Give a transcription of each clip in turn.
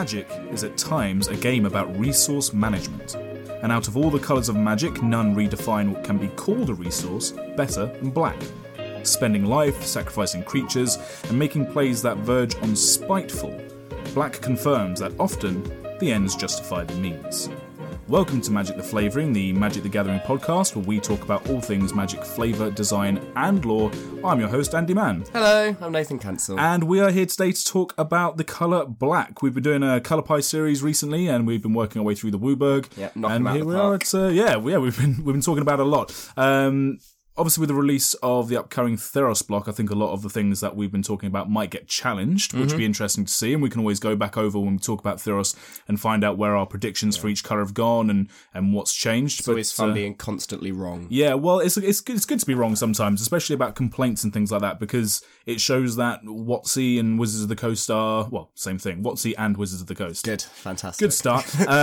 Magic is at times a game about resource management. And out of all the colours of Magic, none redefine what can be called a resource better than black. Spending life, sacrificing creatures, and making plays that verge on spiteful, black confirms that often the ends justify the means. Welcome to Magic the Flavouring, the Magic the Gathering podcast, where we talk about all things Magic flavour, design and lore. I'm your host, Andy Mann. Hello, I'm Nathan Cancel. And we are here today to talk about the colour black. We've been doing a Colour Pie series recently, and we've been working our way through the WUBRG. Yeah, knocking them out of the park. We've been talking about it a lot. Obviously, with the release of the upcoming Theros block, I think a lot of the things that we've been talking about might get challenged, which would be interesting to see. And we can always go back over when we talk about Theros and find out where our predictions for each colour have gone and what's changed. It's always fun being constantly wrong. Yeah, well, it's good to be wrong sometimes, especially about complaints and things like that, because it shows that WotC and Wizards of the Coast are, well, same thing. WotC and Wizards of the Coast. Good, fantastic. Good start.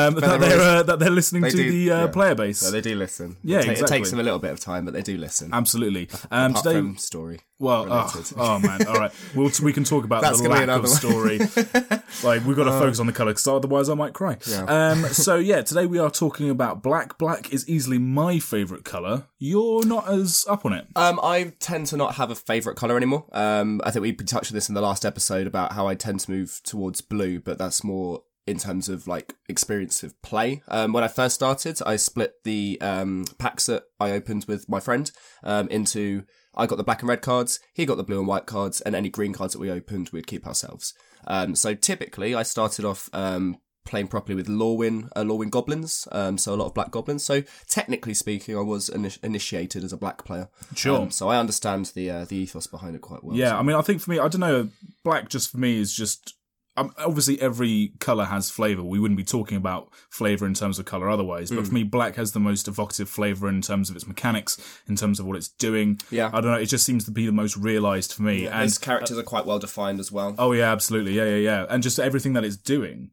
that they're listening to the player base. So they do listen. Yeah, exactly. It takes them a little bit of time, but they do listen. Absolutely. Apart from story. Well, oh man, all right. We can talk about the lack of story. Like, we've got to focus on the colour, because otherwise I might cry. Yeah. Today we are talking about black. Black is easily my favourite colour. You're not as up on it. I tend to not have a favourite colour anymore. I think we touched on this in the last episode about how I tend to move towards blue, but that's more in terms of like experience of play. When I first started, I split the packs that I opened with my friend into, I got the black and red cards, he got the blue and white cards, and any green cards that we opened we'd keep ourselves. So typically I started off playing properly with Lorwyn goblins, so a lot of black goblins. So technically speaking, I was initiated as a black player. Sure. So I understand the ethos behind it quite well. Yeah, so. I mean, I think for me, I don't know, black just for me is just... obviously, every colour has flavour. We wouldn't be talking about flavour in terms of colour otherwise. But for me, black has the most evocative flavour in terms of its mechanics, in terms of what it's doing. Yeah. I don't know, it just seems to be the most realised for me. Yeah, and his characters are quite well defined as well. Oh, yeah, absolutely. Yeah. And just everything that it's doing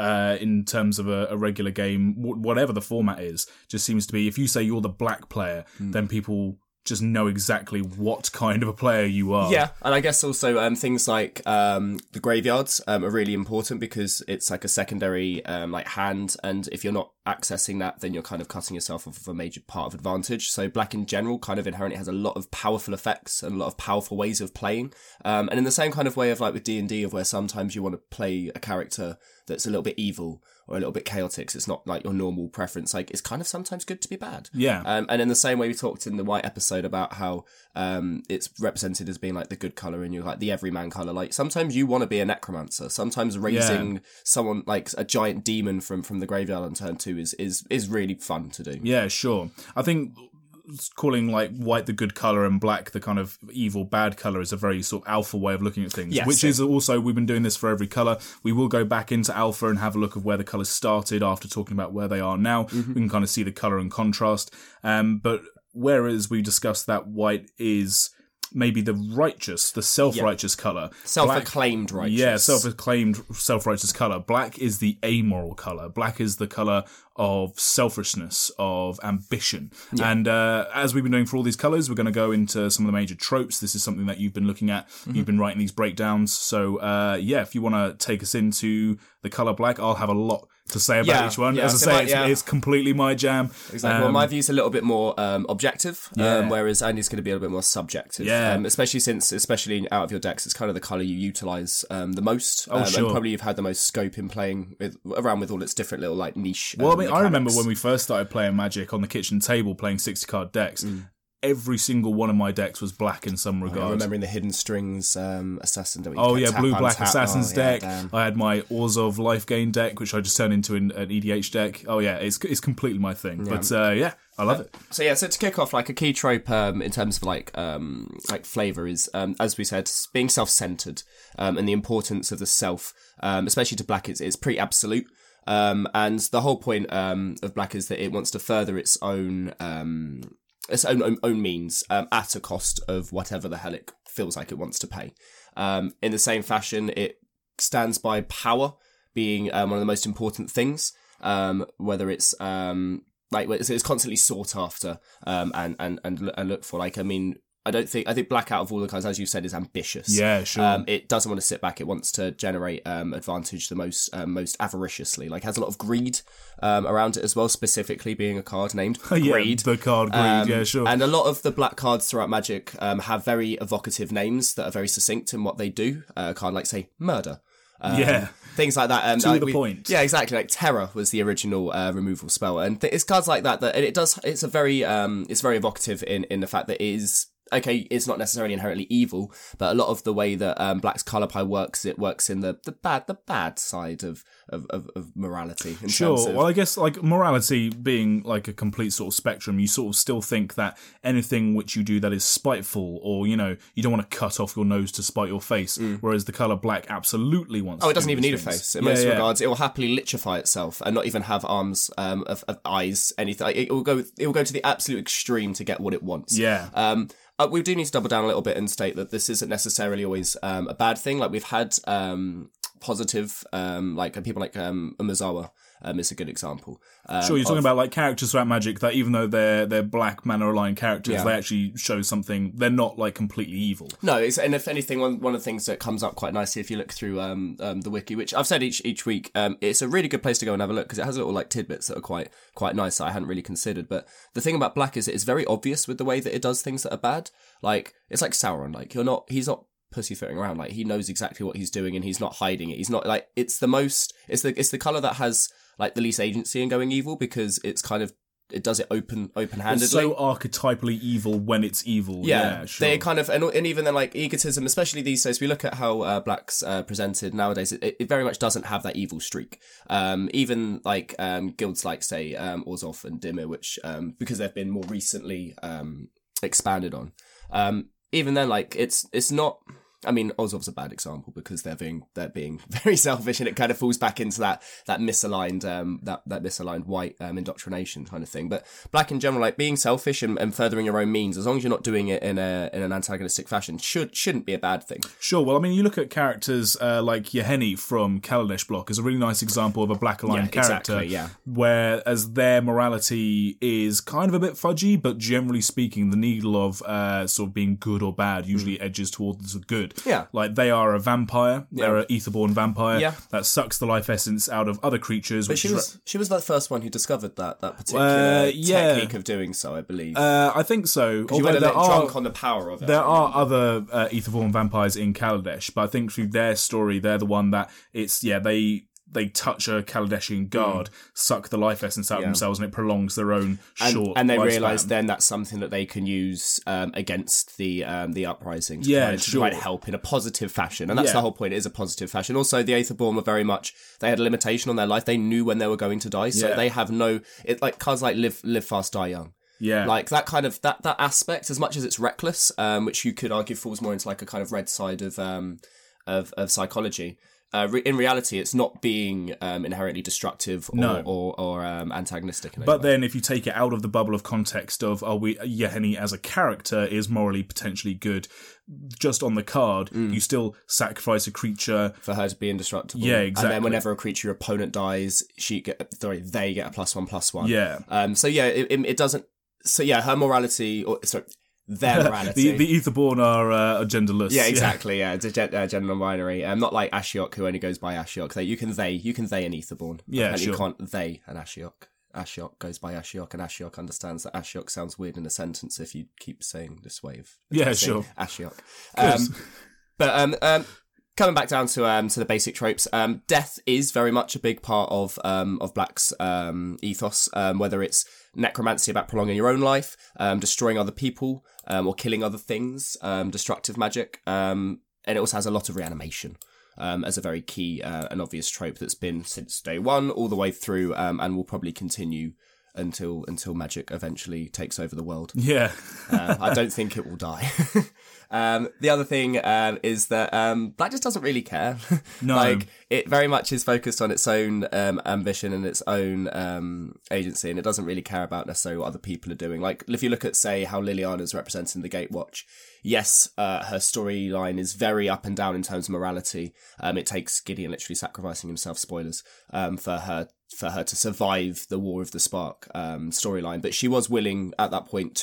in terms of a regular game, whatever the format is, just seems to be, if you say you're the black player, then people just know exactly what kind of a player you are. Yeah, and I guess also things like the graveyards are really important because it's like a secondary hand, and if you're not accessing that, then you're kind of cutting yourself off of a major part of advantage. So black in general kind of inherently has a lot of powerful effects and a lot of powerful ways of playing. And in the same kind of way of like with D&D, of where sometimes you want to play a character that's a little bit evil or a little bit chaotic, so it's not like your normal preference. Like, it's kind of sometimes good to be bad. Yeah. And in the same way we talked in the white episode about how it's represented as being like the good colour and you're like the everyman colour. Like, sometimes you want to be a necromancer. Sometimes raising someone like a giant demon from the graveyard on turn 2 is really fun to do. Yeah, sure. I think calling like white the good colour and black the kind of evil bad colour is a very sort of alpha way of looking at things, which is also, we've been doing this for every colour. We will go back into alpha and have a look of where the colours started after talking about where they are now. We can kind of see the colour and contrast. But whereas we discussed that white is maybe the righteous, the self-righteous colour. Self-acclaimed righteous. Yeah, self-acclaimed, self-righteous colour. Black is the amoral colour. Black is the colour of selfishness, of ambition. Yeah. And as we've been doing for all these colours, we're going to go into some of the major tropes. This is something that you've been looking at. You've been writing these breakdowns. So, if you want to take us into the colour black, I'll have a lot to say about each one. As I say, it's completely my jam. Exactly. Well, my view's a little bit more objective, whereas Andy's going to be a little bit more subjective. Yeah. Especially out of your decks, it's kind of the colour you utilise the most. Oh, sure. And probably you've had the most scope in playing around with all its different little like niche Well, I mean, I remember when we first started playing Magic on the kitchen table, playing 60-card decks. Every single one of my decks was black in some regard. I'm remembering the Hidden Strings Assassin deck. Blue-black Assassin's deck. Damn. I had my Orzhov Life Gain deck, which I just turned into an EDH deck. Oh yeah, it's completely my thing. Yeah. But I love it. So to kick off, like a key trope in terms of like flavour is, as we said, being self-centred and the importance of the self, especially to black, it's pretty absolute. And the whole point of black is that it wants to further its own means at a cost of whatever the hell it feels like it wants to pay. In the same fashion, it stands by power being one of the most important things, whether it's it's constantly sought after and looked for. Like, I mean, I think black out of all the colours, as you said, is ambitious. Yeah, sure. It doesn't want to sit back. It wants to generate advantage the most avariciously. Like, has a lot of greed around it as well, specifically being a card named Greed. The card Greed, yeah, sure. And a lot of the black cards throughout Magic have very evocative names that are very succinct in what they do. A card like, say, Murder. Things like that. To the point. Yeah, exactly. Like Terror was the original removal spell, and it's cards like that and it's a very it's very evocative in the fact that it is. Okay, it's not necessarily inherently evil, but a lot of the way that black's colour pie works, it works in the bad side of morality. Sure. Well, I guess like morality being like a complete sort of spectrum, you sort of still think that anything which you do that is spiteful, or you don't want to cut off your nose to spite your face, whereas the colour black absolutely wants. Oh, it doesn't even need a face. In most regards, it will happily lichify itself and not even have arms, of eyes, anything. It will go to the absolute extreme to get what it wants. Yeah. We do need to double down a little bit and state that this isn't necessarily always a bad thing. Like, we've had positive, like people like Umezawa is a good example. Sure, you're talking about like characters throughout Magic that even though they're black mana-aligned characters, they actually show something. They're not like completely evil. No, and if anything, one of the things that comes up quite nicely if you look through the wiki, which I've said each week, it's a really good place to go and have a look because it has little like tidbits that are quite nice that I hadn't really considered. But the thing about black is it's very obvious with the way that it does things that are bad. Like, it's like Sauron. Like, he's not pussyfooting around. Like, he knows exactly what he's doing and he's not hiding it. He's not like, it's the color that has like the least agency in going evil because it's kind of, it does it open-handedly. It's so archetypally evil when it's evil. Yeah, sure. They kind of, and even then, like, egotism, especially these days, we look at how black's presented nowadays, it very much doesn't have that evil streak. Even, like, guilds like, say, Orzhov and Dimir, which, because they've been more recently expanded on. Even then, like, it's not... I mean, Orzhov's a bad example because they're being very selfish, and it kind of falls back into that misaligned that misaligned white indoctrination kind of thing. But black in general, like being selfish and furthering your own means, as long as you're not doing it in an antagonistic fashion, shouldn't be a bad thing. Sure. Well, I mean, you look at characters like Yahenni from Kaladesh block is a really nice example of a black aligned character. Exactly, whereas their morality is kind of a bit fudgy, but generally speaking, the needle of sort of being good or bad usually edges towards the good. Yeah. Like, they are a vampire. They're an etherborn vampire. Yeah. That sucks the life essence out of other creatures. But she was the first one who discovered that particular technique of doing so, I believe. I think so. Because you went a bit drunk on the power of it. There are other etherborn vampires in Kaladesh, but I think through their story, they're the one that they touch a Kaladeshian guard, suck the life essence out of themselves, and it prolongs their own short and they lifespan. realise then that's something that they can use against the uprising to try to help in a positive fashion. And that's the whole point, it is a positive fashion. Also, the Aetherborn were very much, they had a limitation on their life. They knew when they were going to die, so they have like cards like Live Fast, Die Young. Yeah. Like that kind of, that aspect, as much as it's reckless, which you could argue falls more into like a kind of red side of psychology. In reality, it's not being inherently destructive or antagonistic. But then, if you take it out of the bubble of context of Yahenni as a character is morally potentially good, just on the card, you still sacrifice a creature for her to be indestructible. Yeah, exactly. And then whenever a creature your opponent dies, they get a +1/+1. Yeah. So yeah, it doesn't. So yeah, her morality, their morality. the Etherborn are genderless. Yeah, exactly. Yeah, it's a gender non-binary. Not like Ashiok, who only goes by Ashiok. You can they an Etherborn. Yeah, and sure. you can't they an Ashiok. Ashiok goes by Ashiok, and Ashiok understands that Ashiok sounds weird in a sentence if you keep saying this way of sure. Ashiok. Coming back down to the basic tropes, death is very much a big part of Black's ethos, whether it's necromancy about prolonging your own life, destroying other people, or killing other things, destructive magic, and it also has a lot of reanimation as a very key and obvious trope that's been since day one all the way through, and will probably continue until magic eventually takes over the world. Yeah. I don't think it will die. The other thing is that Black just doesn't really care. No. Like, it very much is focused on its own ambition and its own agency, and it doesn't really care about necessarily what other people are doing. Like, if you look at, say, how Liliana's representing the Gatewatch, yes, her storyline is very up and down in terms of morality. It takes Gideon literally sacrificing himself, spoilers, for her to survive the War of the Spark storyline. But she was willing at that point to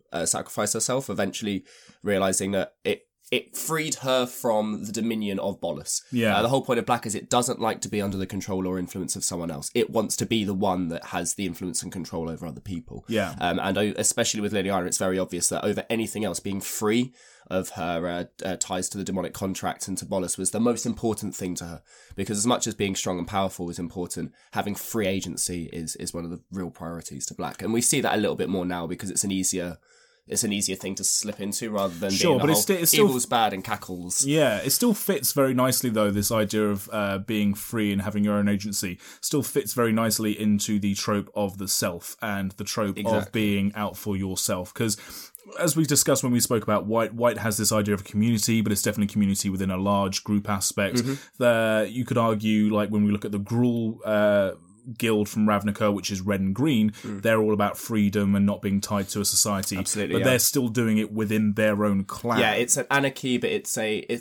sacrifice herself, eventually realizing that it freed her from the dominion of Bolas. Yeah. The whole point of Black is it doesn't like to be under the control or influence of someone else. It wants to be the one that has the influence and control over other people. Yeah. And especially with Liliana, it's very obvious that over anything else, being free of her ties to the demonic contract and to Bolas was the most important thing to her. Because as much as being strong and powerful is important, having free agency is one of the real priorities to Black. And we see that a little bit more now because it's an easier thing to slip into rather than sure, being but it's still evil's bad and cackles. Yeah, it still fits very nicely though. This idea of being free and having your own agency still fits very nicely into the trope of the self and the trope of being out for yourself. Because as we discussed when we spoke about White has this idea of a community, but it's definitely a community within a large group aspect. You could argue, like when we look at the Gruul guild from Ravnica, which is red and green, they're all about freedom and not being tied to a society. Absolutely, but they're still doing it within their own clan. Yeah, it's an anarchy, but it's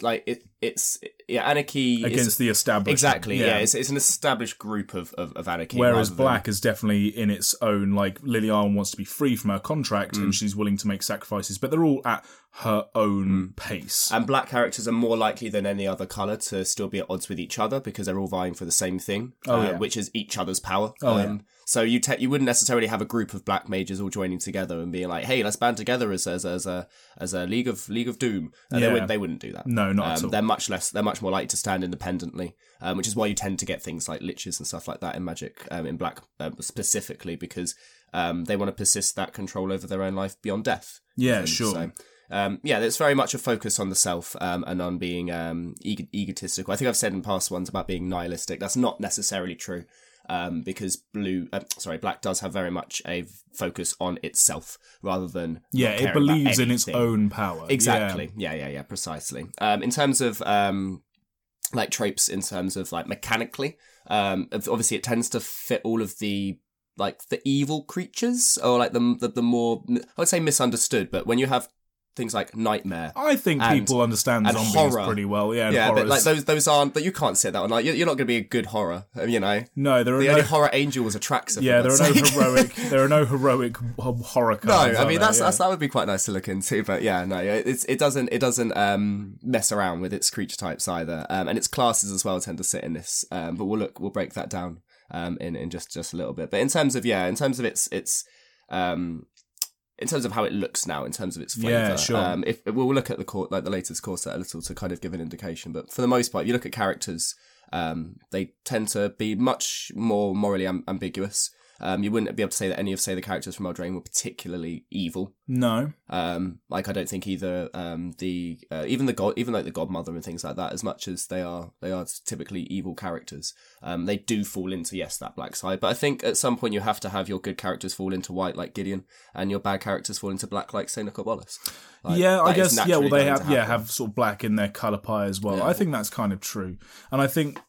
anarchy against the establishment. Exactly. Yeah, it's an established group of anarchy. Whereas Black is definitely in its own. Like Liliana wants to be free from her contract, and she's willing to make sacrifices, but they're all at her own pace. And Black characters are more likely than any other colour to still be at odds with each other because they're all vying for the same thing, which is each other's power. So you wouldn't necessarily have a group of Black mages all joining together and being like, "Hey, let's band together as a League of Doom." They wouldn't do that. No, not at all. They're much more likely to stand independently, which is why you tend to get things like liches and stuff like that in Magic, in Black specifically, because they want to persist that control over their own life beyond death. Yeah, sure. So, it's very much a focus on the self and on being egotistical. I think I've said in past ones about being nihilistic. That's not necessarily true. Because Black does have very much a focus on itself rather than it believes in its own power. Exactly. Yeah, precisely. In terms of like tropes, in terms of like mechanically, obviously it tends to fit all of the like the evil creatures or like the more I would say misunderstood. But when you have things like nightmare, I think people understand zombies horror pretty well. But like those aren't. But you can't say that one. Like you're not going to be a good horror. You know. No, there are the only horror angel was Atraxa. Yeah, there are no heroic horror cards. No, I mean that would be quite nice to look into. But yeah, no, it doesn't mess around with its creature types either, and its classes as well tend to sit in this. But we'll break that down in just a little bit. But in terms of its in terms of how it looks now, in terms of its flavour. Yeah, sure. If we'll look at the latest core set a little to kind of give an indication, but for the most part, if you look at characters, they tend to be much more morally ambiguous. You wouldn't be able to say that any of, say, the characters from Eldraine were particularly evil. No. Like I don't think either even like the Godmother and things like that, as much as they are typically evil characters, they do fall into that black side. But I think at some point you have to have your good characters fall into white like Gideon, and your bad characters fall into black like say Nicol Bolas. I guess well they have sort of black in their colour pie as well. Yeah. I think that's kind of true, and I think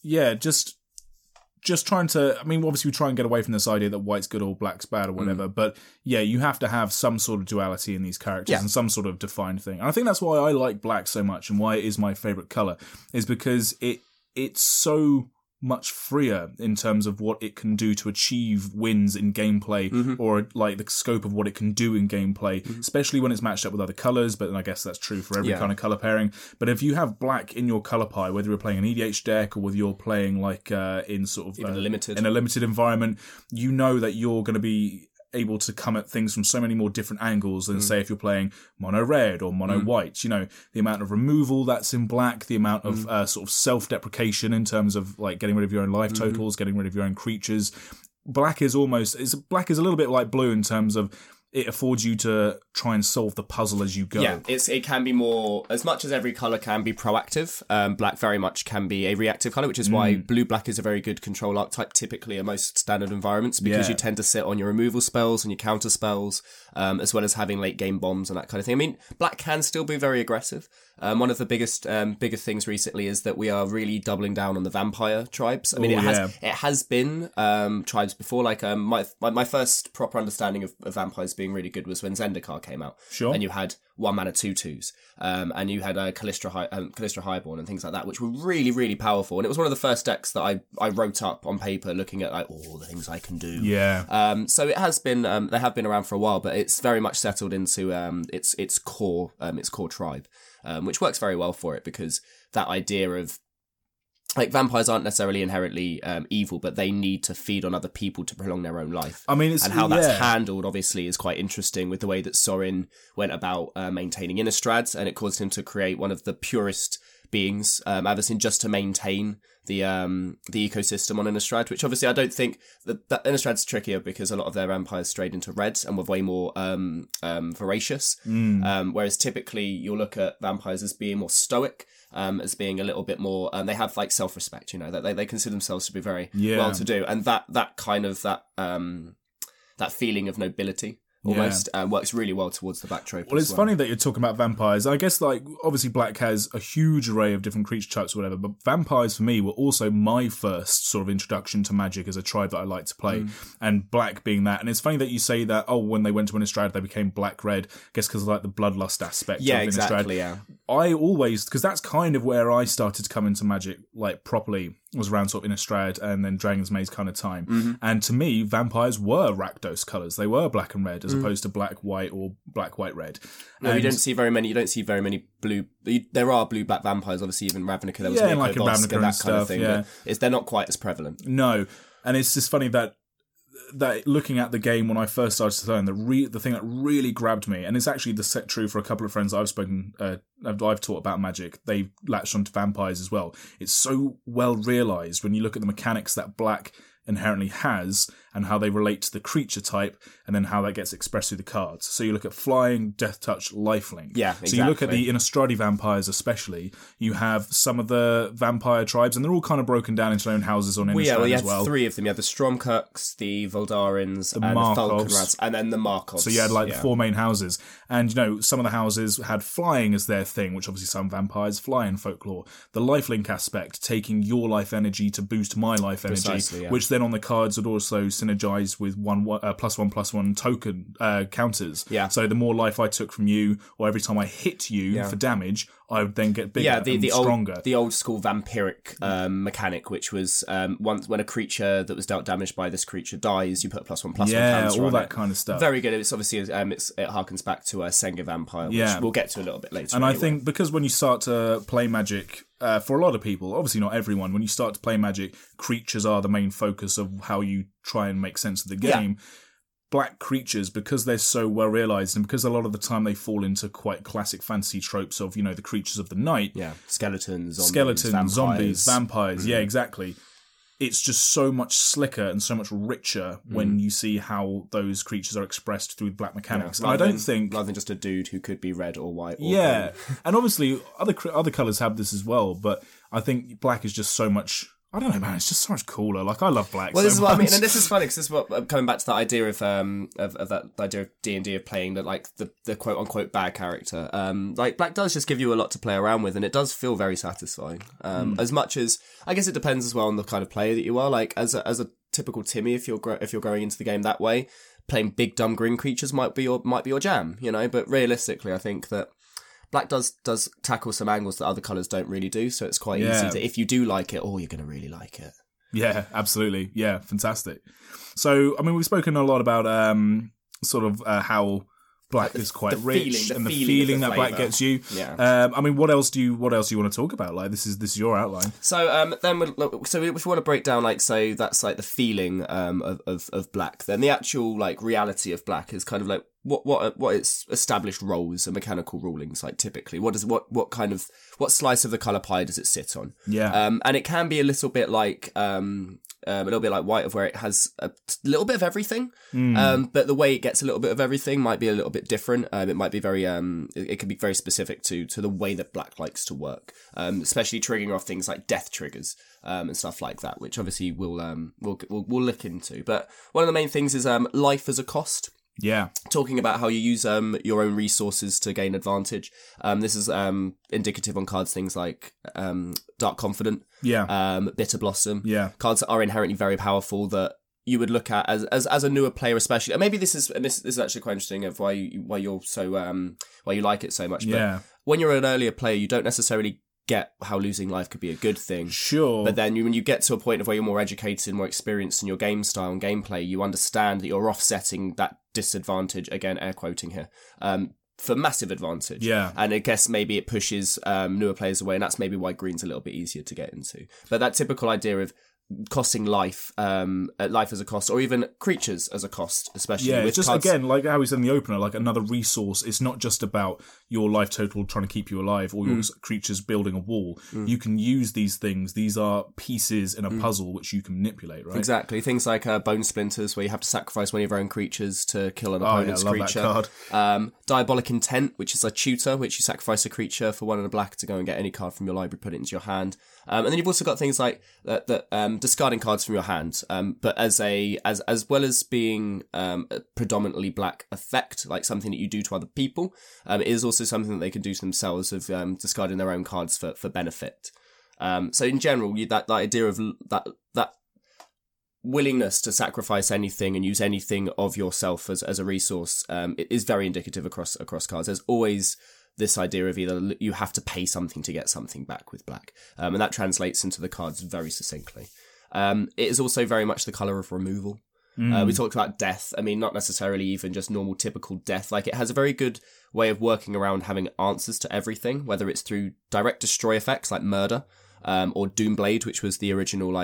just trying to, I mean, obviously we try and get away from this idea that white's good or black's bad or whatever, but you have to have some sort of duality in these characters and some sort of defined thing. And I think that's why I like black so much and why it is my favourite colour, is because it's so much freer in terms of what it can do to achieve wins in gameplay or like the scope of what it can do in gameplay, especially when it's matched up with other colours, but I guess that's true for every kind of colour pairing. But if you have black in your colour pie, whether you're playing an EDH deck or whether you're playing like in sort of in a limited environment, you know that you're going to be able to come at things from so many more different angles than say if you're playing mono red or mono white. You know, the amount of removal that's in black, the amount of sort of self-deprecation in terms of like getting rid of your own life totals, getting rid of your own creatures. Black is a little bit like blue in terms of it affords you to try and solve the puzzle as you go. Yeah, it can be more, as much as every colour can be proactive, black very much can be a reactive colour, which is why blue-black is a very good control archetype typically in most standard environments, because you tend to sit on your removal spells and your counter spells, as well as having late game bombs and that kind of thing. I mean, black can still be very aggressive. One of the bigger things recently is that we are really doubling down on the vampire tribes. I mean, it has been tribes before. Like my first proper understanding of vampires being really good was when Zendikar came out. Sure. And you had 1 mana 2/2s. And you had Callistra Highborn and things like that, which were really, really powerful. And it was one of the first decks that I wrote up on paper, looking at like all the things I can do. Yeah. So it has been, they have been around for a while, but it's very much settled into its core tribe, which works very well for it, because that idea of, like, vampires aren't necessarily inherently evil, but they need to feed on other people to prolong their own life. I mean, and how that's handled, obviously, is quite interesting, with the way that Sorin went about maintaining Innistrad, and it caused him to create one of the purest beings I've ever seen, just to maintain the ecosystem on Innistrad, which obviously I don't think that Innistrad's trickier, because a lot of their vampires strayed into red and were way more voracious. Whereas typically you'll look at vampires as being more stoic, as being a little bit more, they have like self-respect, you know, that they consider themselves to be very well-to-do, and that kind of that feeling of nobility almost works really well towards the black trope. Well, it's funny that you're talking about vampires. I guess, like, obviously black has a huge array of different creature types or whatever, but vampires for me were also my first sort of introduction to Magic as a tribe that I like to play, and black being that. And it's funny that you say that, when they went to Innistrad they became black-red, I guess because of like the bloodlust aspect of Innistrad. Exactly, yeah. I always, because that's kind of where I started to come into Magic, like, properly, was around sort of Innistrad and then Dragon's Maze kind of time. And to me, vampires were Rakdos colours. They were black and red, as opposed to black, white, or black, white, red. No, you don't see very many blue. There are blue black vampires, obviously. Even Ravnica, there was like in Bosk Ravnica and that stuff, kind of thing. But they're not quite as prevalent. No, and it's just funny that looking at the game when I first started to learn, the thing that really grabbed me, and it's actually the set true for a couple of friends I've taught about Magic, they latched onto vampires as well. It's so well realised when you look at the mechanics that black inherently has, and how they relate to the creature type, and then how that gets expressed through the cards. So you look at flying, death touch, lifelink. Yeah, exactly. So you look at the Innistradi vampires especially, you have some of the vampire tribes, and they're all kind of broken down into their own houses on Innistrad you as had well. 3 of them. You had the Stromkirks, the Voldarins, and Markovs. the Falconrads, and then the Markovs. So you had like the 4 main houses. And, you know, some of the houses had flying as their thing, which obviously some vampires fly in folklore. The lifelink aspect, taking your life energy to boost my life energy, which then on the cards would also synergize with +1/+1 token counters. Yeah. So the more life I took from you, or every time I hit you for damage, I would then get bigger and stronger. The old school vampiric mechanic, which was once when a creature that was dealt damage by this creature dies, you put a +1/+1 counter all on that it. kind of stuff. Very good. It's obviously it harkens back to Senga Vampire, which we'll get to a little bit later. And I think because when you start to play Magic, for a lot of people, obviously not everyone, when you start to play Magic, creatures are the main focus of how you try and make sense of the game. Yeah. Black creatures, because they're so well realised, and because a lot of the time they fall into quite classic fantasy tropes of, you know, the creatures of the night. Yeah, skeletons, zombies, vampires. Yeah, exactly. It's just so much slicker and so much richer when you see how those creatures are expressed through black mechanics. Yeah, rather than just a dude who could be red or white. Or green. And obviously other colours have this as well, but I think black is just so much. I don't know, man. It's just so much cooler. Like, I love black. Well, this is much. what I mean, and this is funny because this is what coming back to that idea of that idea of D&D of playing the quote unquote bad character. Like, black does just give you a lot to play around with, and it does feel very satisfying. As much as I guess it depends as well on the kind of player that you are. Like, as a typical Timmy, if you're going into the game that way, playing big dumb green creatures might be your jam, you know. But realistically, I think that black does tackle some angles that other colours don't really do, so it's quite easy to, if you do like it, you're going to really like it. Yeah, absolutely. Yeah, fantastic. So, I mean, we've spoken a lot about how black is quite rich, and the feeling that black gets you. Yeah. I mean, what else do you want to talk about? Like, this is your outline. So, if we want to break down, like, so that's like the feeling of black. Then the actual like reality of black is kind of like what its established roles and mechanical rulings like typically. What slice of the colour pie does it sit on? Yeah. And it can be a little bit like a little bit like white, of where it has a little bit of everything. But the way it gets a little bit of everything might be a little bit different. It might be very it can be very specific to the way that black likes to work. Especially triggering off things like death triggers. And stuff like that, which obviously we'll look into. But one of the main things is life as a cost. Yeah. Talking about how you use your own resources to gain advantage. This is indicative on cards, things like Dark Confident, yeah, Bitter Blossom. Yeah. Cards that are inherently very powerful that you would look at as a newer player, especially. And maybe this is actually quite interesting of why you're so why you like it so much. But when you're an earlier player, you don't necessarily get how losing life could be a good thing. Sure. But then when you get to a point of where you're more educated, more experienced in your game style and gameplay, you understand that you're offsetting that disadvantage, again, air quoting here, for massive advantage. Yeah. And I guess maybe it pushes newer players away, and that's maybe why green's a little bit easier to get into. But that typical idea of costing life as a cost, or even creatures as a cost, especially with it's just cards. Again, like how we said in the opener, like another resource. It's not just about your life total trying to keep you alive, or your creatures building a wall. You can use these things. These are pieces in a puzzle which you can manipulate, right? Exactly. Things like bone splinters, where you have to sacrifice one of your own creatures to kill an opponent's creature. That card. Diabolic Intent, which is a tutor, which you sacrifice a creature for 1 and a black to go and get any card from your library, put it into your hand. And then you've also got things like discarding cards from your hand, but as well as being a predominantly black effect, like something that you do to other people, it is also something that they can do to themselves of discarding their own cards for benefit. So in general, that idea of that willingness to sacrifice anything and use anything of yourself as a resource it is very indicative across cards. There's always this idea of either you have to pay something to get something back with black, and that translates into the cards very succinctly. It is also very much the colour of removal. We talked about death. I mean, not necessarily even just normal, typical death. Like, it has a very good way of working around having answers to everything, whether it's through direct destroy effects like murder, or Doomblade, which was the original,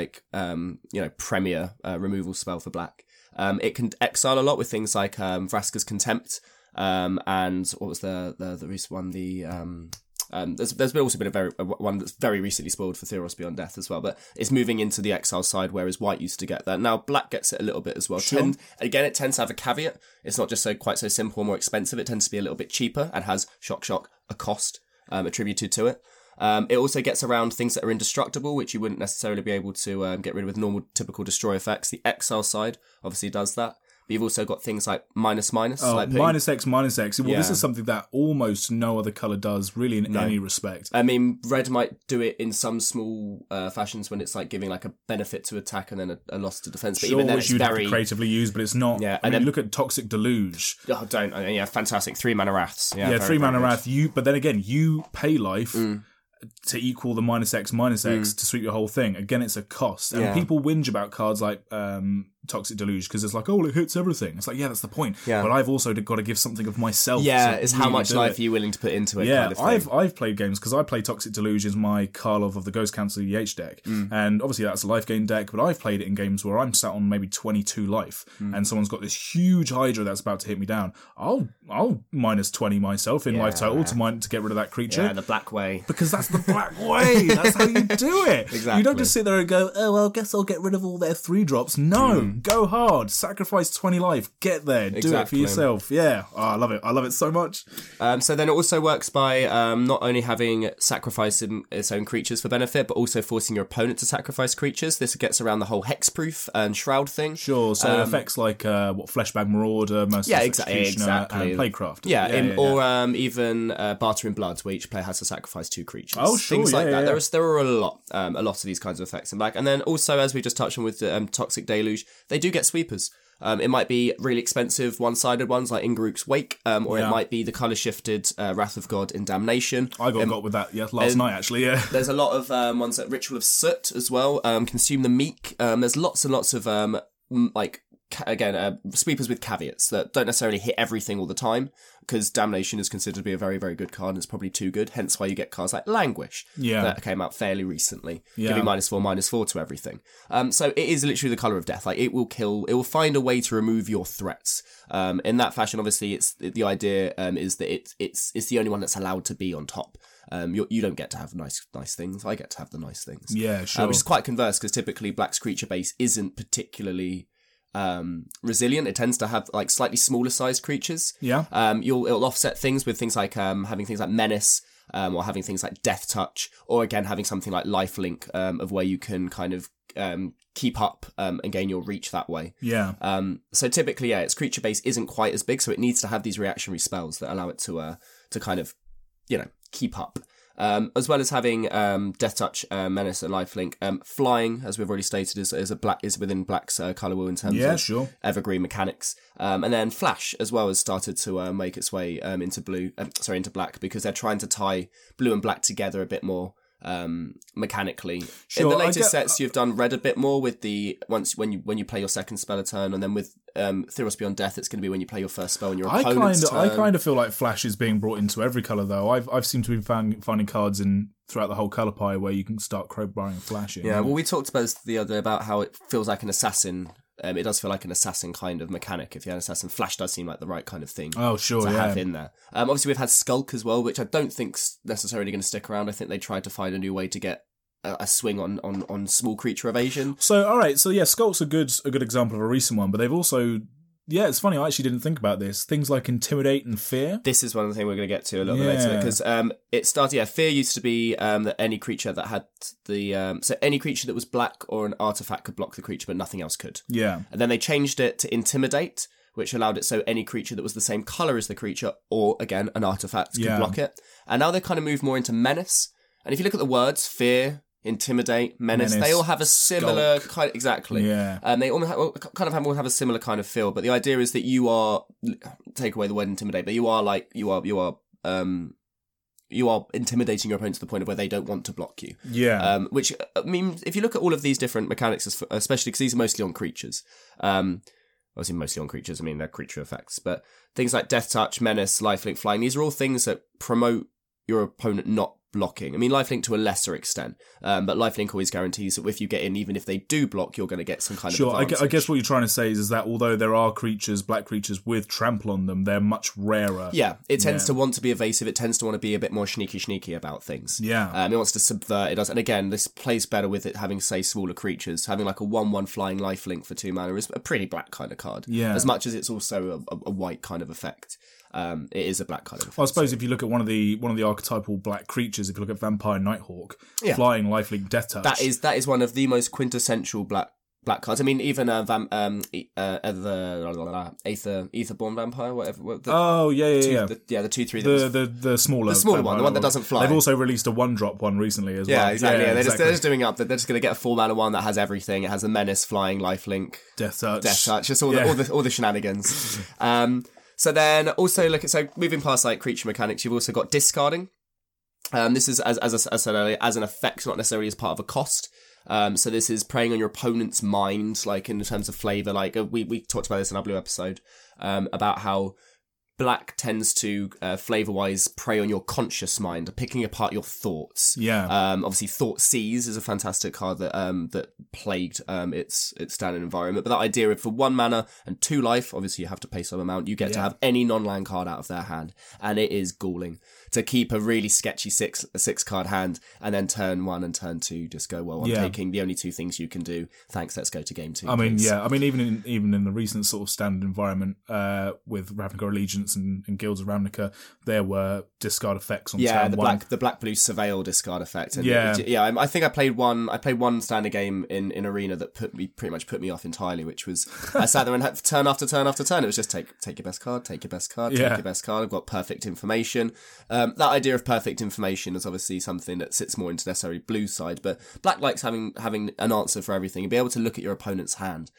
premier removal spell for black. It can exile a lot with things like Vraska's Contempt, and what was the recent one? There's also been one that's very recently spoiled for Theros Beyond Death as well, but it's moving into the exile side, whereas white used to get that. Now black gets it a little bit as well. Sure. Again, it tends to have a caveat. It's not just quite so simple or more expensive. It tends to be a little bit cheaper and has shock, a cost attributed to it. It also gets around things that are indestructible, which you wouldn't necessarily be able to get rid of with normal, typical destroy effects. The exile side obviously does that. But you've also got things like minus. Oh, like minus X. Well, this is something that almost no other colour does, really, in any respect. I mean, red might do it in some small fashions when it's like giving like a benefit to attack and then a loss to defence. But Sure, even then, which it's you'd very have to creatively use, but it's not. Yeah, I mean, look at Toxic Deluge. Oh, don't. Yeah, fantastic. 3 mana wraths. Yeah, Yeah, 3 mana wrath. But then again, you pay life to equal the minus X to sweep your whole thing. Again, it's a cost. And people whinge about cards like Toxic Deluge because it's like, oh, well, it hits everything. It's like, yeah, that's the point. Yeah. But I've also got to give something of myself. Yeah, it's how much life are you willing to put into it. Yeah, kind of thing. I've played games because I play Toxic Deluge as my Karlov of the Ghost Council EDH deck. And obviously that's a life gain deck, but I've played it in games where I'm sat on maybe 22 life and someone's got this huge Hydra that's about to hit me down. I'll minus 20 myself in life total to get rid of that creature. Yeah, the black way. Because that's the black way. That's how you do it. Exactly. You don't just sit there and go, oh, well, I guess I'll get rid of all their 3-drops. No, go hard. Sacrifice 20 life. Get there. Do it for yourself. Yeah. Oh, I love it. I love it so much. So then it also works by not only having sacrificing its own creatures for benefit, but also forcing your opponent to sacrifice creatures. This gets around the whole hexproof and shroud thing. Sure. So effects like Fleshbag Marauder, Merciless Executioner, and Playcraft. Even Barter in Blood, where each player has to sacrifice 2 creatures. Oh, sure. Things like that. Yeah. There are a lot of these kinds of effects in black. And then also, as we just touched on with Toxic Deluge, they do get sweepers. It might be really expensive one-sided ones like Ingaruk's Wake, or it might be the colour-shifted Wrath of God in Damnation. I got with that last night, actually, yeah. There's a lot of ones like Ritual of Soot as well, Consume the Meek. There's lots and lots of, sweepers with caveats that don't necessarily hit everything all the time, because Damnation is considered to be a very, very good card, and it's probably too good, hence why you get cards like Languish that came out fairly recently, giving -4/-4 to everything. So it is literally the colour of death. Like, it will find a way to remove your threats. In that fashion, obviously, it's the idea is that it's the only one that's allowed to be on top. You don't get to have nice things. I get to have the nice things. Yeah, sure. Which is quite converse, because typically Black's creature base isn't particularly resilient. It tends to have like slightly smaller sized creatures. It'll offset things with things like having things like Menace, or having things like Death Touch, or again having something like Lifelink, of where you can kind of keep up and gain your reach that way. So typically, its creature base isn't quite as big, so it needs to have these reactionary spells that allow it to kind of keep up. As well as having Death Touch, Menace, and Lifelink. Flying, as we've already stated, is within Black's colour wheel in terms of evergreen mechanics. And then Flash as well has started to make its way into Black, because they're trying to tie blue and black together a bit more mechanically. In the latest sets, you've done red a bit more with when you play your second spell a turn, and then with Theros Beyond Death, it's going to be when you play your first spell and your opponent's turn. I kind of feel like Flash is being brought into every colour, though. I've seemed to be finding cards throughout the whole colour pie where you can start crowbarring Flash in. Yeah, well, we talked about this the other day about how it feels like an assassin. It does feel like an assassin kind of mechanic. If you're an assassin, Flash does seem like the right kind of thing to have in there. Obviously, we've had Skulk as well, which I don't think's necessarily going to stick around. I think they tried to find a new way to get a swing on small creature evasion. So, all right. So, yeah, Skulk's a good example of a recent one, but they've also... Yeah, it's funny. I actually didn't think about this. Things like Intimidate and Fear. This is one of the things we're going to get to a little bit later, because it started. Fear used to be that any creature that had so any creature that was black or an artifact could block the creature, but nothing else could. Yeah, and then they changed it to Intimidate, which allowed it so any creature that was the same color as the creature, or again an artifact, could block it. And now they've kind of moved more into Menace. And if you look at the words, Fear, Intimidate, Menace, they all have a similar kind. Exactly. Yeah. They all have a similar kind of feel. But the idea is that you are, take away the word Intimidate, but you are intimidating your opponent to the point of where they don't want to block you. Yeah. Which, I mean, if you look at all of these different mechanics, especially because these are mostly on creatures. Obviously mostly on creatures. I mean, they're creature effects, but things like Death Touch, Menace, Lifelink, Flying. These are all things that promote your opponent not blocking. I mean, Lifelink to a lesser extent, but Lifelink always guarantees that if you get in, even if they do block, you're going to get some kind of advantage. I guess what you're trying to say is that although there are creatures, black creatures with trample on them, they're much rarer. Yeah, it tends to want to be evasive. It tends to want to be a bit more sneaky about things. Yeah. It wants to subvert. It does. And again, this plays better with it having, say, smaller creatures. Having like a 1/1 flying Lifelink for 2 mana is a pretty black kind of card. Yeah. As much as it's also a white kind of effect. It is a black kind of effect. Well, I suppose if you look at one of the archetypal black creatures, if you look at Vampire Nighthawk, flying Lifelink Death Touch. That is one of the most quintessential black cards. I mean, even Aetherborn Vampire, whatever. The 2/3. The smaller one, the one that doesn't fly. They've also released a 1-drop one recently as well. Yeah, exactly. They're just doing up. They're just going to get a 4-mana one that has everything. It has a Menace, Flying, Lifelink, Death Touch, just all the shenanigans. So then also moving past like creature mechanics, you've also got discarding. This is as I said earlier, as an effect, not necessarily as part of a cost. So this is preying on your opponent's mind, like in terms of flavor. Like we talked about this in our blue episode, about how black tends to flavor-wise prey on your conscious mind, picking apart your thoughts. Yeah. Obviously, Thoughtseize is a fantastic card that plagued its standard environment. But that idea of for 1 mana and 2 life, obviously you have to pay some amount. You get to have any non-land card out of their hand, and it is galling to keep a really sketchy 6-card hand and then turn 1 and turn 2 just go, well, I'm taking the only 2 things you can do. Thanks, let's go to game 2. I mean, please. I mean, even in the recent sort of standard environment with Ravnica Allegiance and Guilds of Ravnica, there were discard effects on turn 1. the black-blue surveil discard effect. And I think I played one standard game in Arena that pretty much put me off entirely, which was I sat there and had turn after turn after turn. It was just take your best card, take your best card, take your best card. I've got perfect information. That idea of perfect information is obviously something that sits more into necessarily blue side, but black likes having an answer for everything and be able to look at your opponent's hand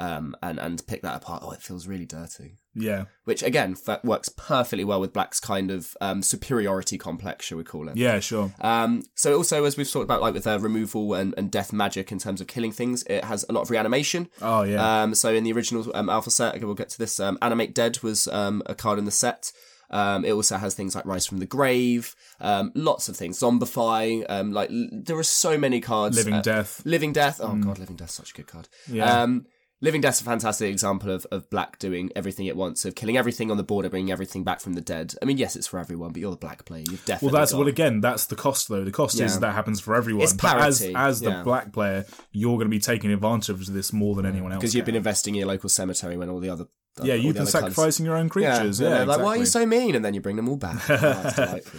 and pick that apart. Oh, it feels really dirty. Yeah. Which, again, works perfectly well with black's kind of superiority complex, shall we call it. Yeah, sure. So also, as we've talked about, like with removal and death magic in terms of killing things, it has a lot of reanimation. Oh, yeah. So in the original alpha set, again, we'll get to this, Animate Dead was a card in the set. It also has things like Rise from the Grave, lots of things. Zombify, there are so many cards. Living Death. Oh god, Living Death's such a good card. Yeah. Living Death's a fantastic example of black doing everything it wants, of killing everything on the border, bringing everything back from the dead. I mean, yes, it's for everyone, but you're the black player. You've definitely again, that's the cost though. The cost is that happens for everyone. It's parity. But as the black player, you're going to be taking advantage of this more than anyone else. Because you've been investing in your local cemetery when all the other... you've been sacrificing your own creatures. Yeah, exactly. Like, why are you so mean? And then you bring them all back. Oh, that's delightful.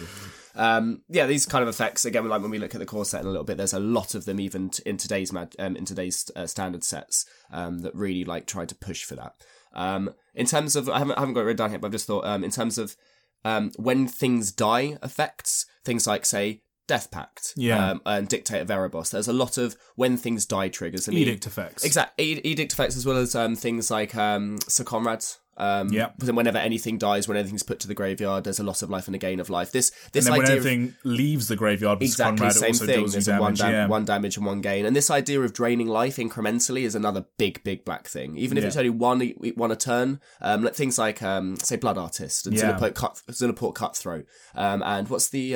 These kind of effects, again, like when we look at the core set in a little bit, there's a lot of them even in today's standard sets that really like try to push for that. In terms of, I haven't got it written down here, but I've just thought in terms of when things die effects, things like, say, Death Pact, Yeah. and Dictate of Erebos. There's a lot of when things die triggers. I mean, Edict effects. Exactly, edict effects, as well as things like Sir Conrad's. Yeah. Whenever anything dies, when anything's put to the graveyard, there's a loss of life and a gain of life. This And then idea when anything leaves the graveyard, exactly Conrad same also thing. deals you There's a damage. one damage and one gain, and this idea of draining life incrementally is another big black thing. Even if it's only one a turn, like things like say Blood Artist and Xenoport Cutthroat, and what's the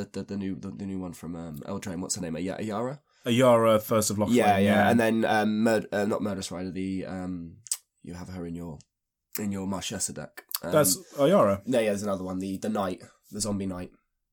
new one from Eldraine? What's her name? Ayara. Ayara, First of Locthwain. Yeah. And then not Murderous Rider. You have her in your Marchesa deck. That's Ayara. No, there's another one. The Knight, the Zombie Knight.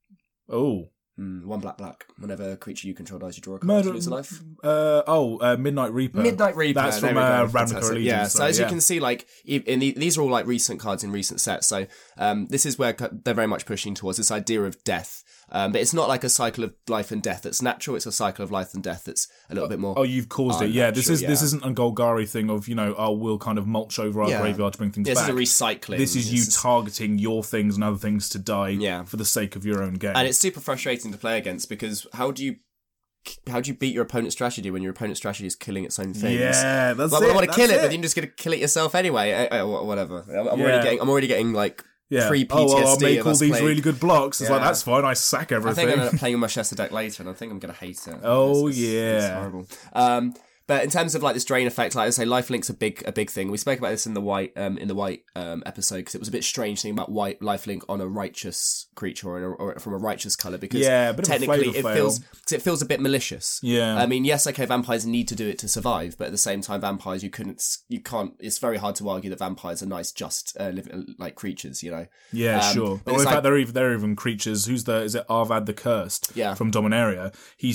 Oh. One black. Whenever a creature you control dies, you draw a card to lose a life. Midnight Reaper. Midnight Reaper. That's from Ravnica Allegiance. Yeah, so as you can see, like, these are all like recent cards in recent sets. So this is where they're very much pushing towards this idea of death. But it's not like a cycle of life and death that's natural. It's a cycle of life and death that's a little bit more. Oh, you've caused it. Yeah, this isn't a Golgari thing of, we'll kind of mulch over our graveyard to bring things back. This is a recycling. This is you targeting your things and other things to die for the sake of your own game. And it's super frustrating to play against because how do you beat your opponent's strategy when your opponent's strategy is killing its own things? Yeah, that's it. I want to kill it, but you're just going to kill it yourself anyway. Whatever. I'm already getting like. Pre-PTSD. I'll make all these playing. really good blocks. It's like, that's fine, I sack everything. I think I'm going to play my Marchesa deck later, and I think I'm going to hate it. It's horrible. But in terms of like this drain effect, like I say, lifelink's a big thing. We spoke about this in the white episode because it was a bit strange thinking about white lifelink on a righteous creature or from a righteous color because technically it feels a bit malicious. Yeah, I mean, yes, okay, vampires need to do it to survive, but at the same time, vampires you can't. It's very hard to argue that vampires are nice, just like creatures, Yeah, sure. But in fact, they're even creatures. Is it Arvad the Cursed? Yeah. From Dominaria.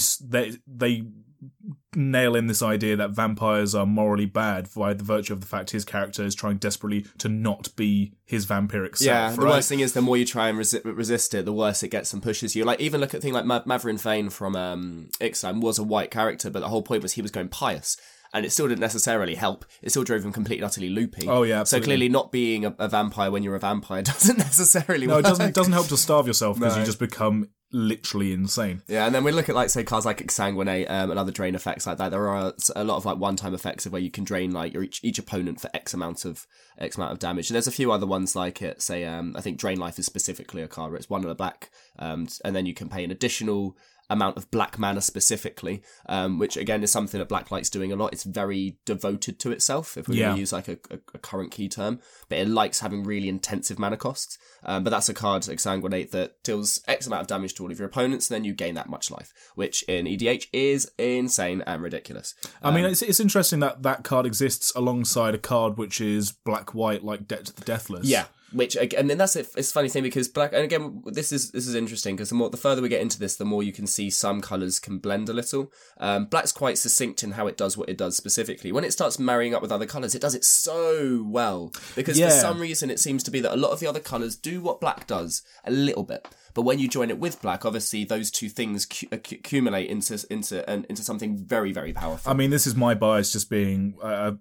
They nail in this idea that vampires are morally bad by the virtue of the fact his character is trying desperately to not be his vampiric self. Yeah, the worst thing is the more you try and resist it, the worse it gets and pushes you. Like, even look at a thing like Maverin Fane from Ixalan was a white character, but the whole point was he was going pious. And it still didn't necessarily help. It still drove him completely utterly loopy. Oh, yeah, absolutely. So clearly not being a vampire when you're a vampire doesn't necessarily work. No, it doesn't help to starve yourself because you just become literally insane. Yeah, and then we look at, like, say, cards like Exsanguinate and other drain effects like that. There are a lot of, like, one-time effects of where you can drain, like, each opponent for X amount of damage. And there's a few other ones like it. Say, I think Drain Life is specifically a card where it's 1 and a black, and then you can pay an additional amount of black mana specifically, which again is something that Blacklight's doing a lot. It's very devoted to itself, if we're going to use like a current key term, but it likes having really intensive mana costs. But that's a card, Exsanguinate, that deals X amount of damage to all of your opponents, and then you gain that much life, which in EDH is insane and ridiculous. I mean, it's interesting that card exists alongside a card which is black-white, like Debt to the Deathless. Yeah. Which, and then it's a funny thing because black, and again, this is interesting because the further we get into this, the more you can see some colours can blend a little. Black's quite succinct in how it does what it does specifically. When it starts marrying up with other colours, it does it so well because for some reason it seems to be that a lot of the other colours do what black does a little bit. But when you join it with black, obviously those two things accumulate into something very, very powerful. I mean, this is my bias just being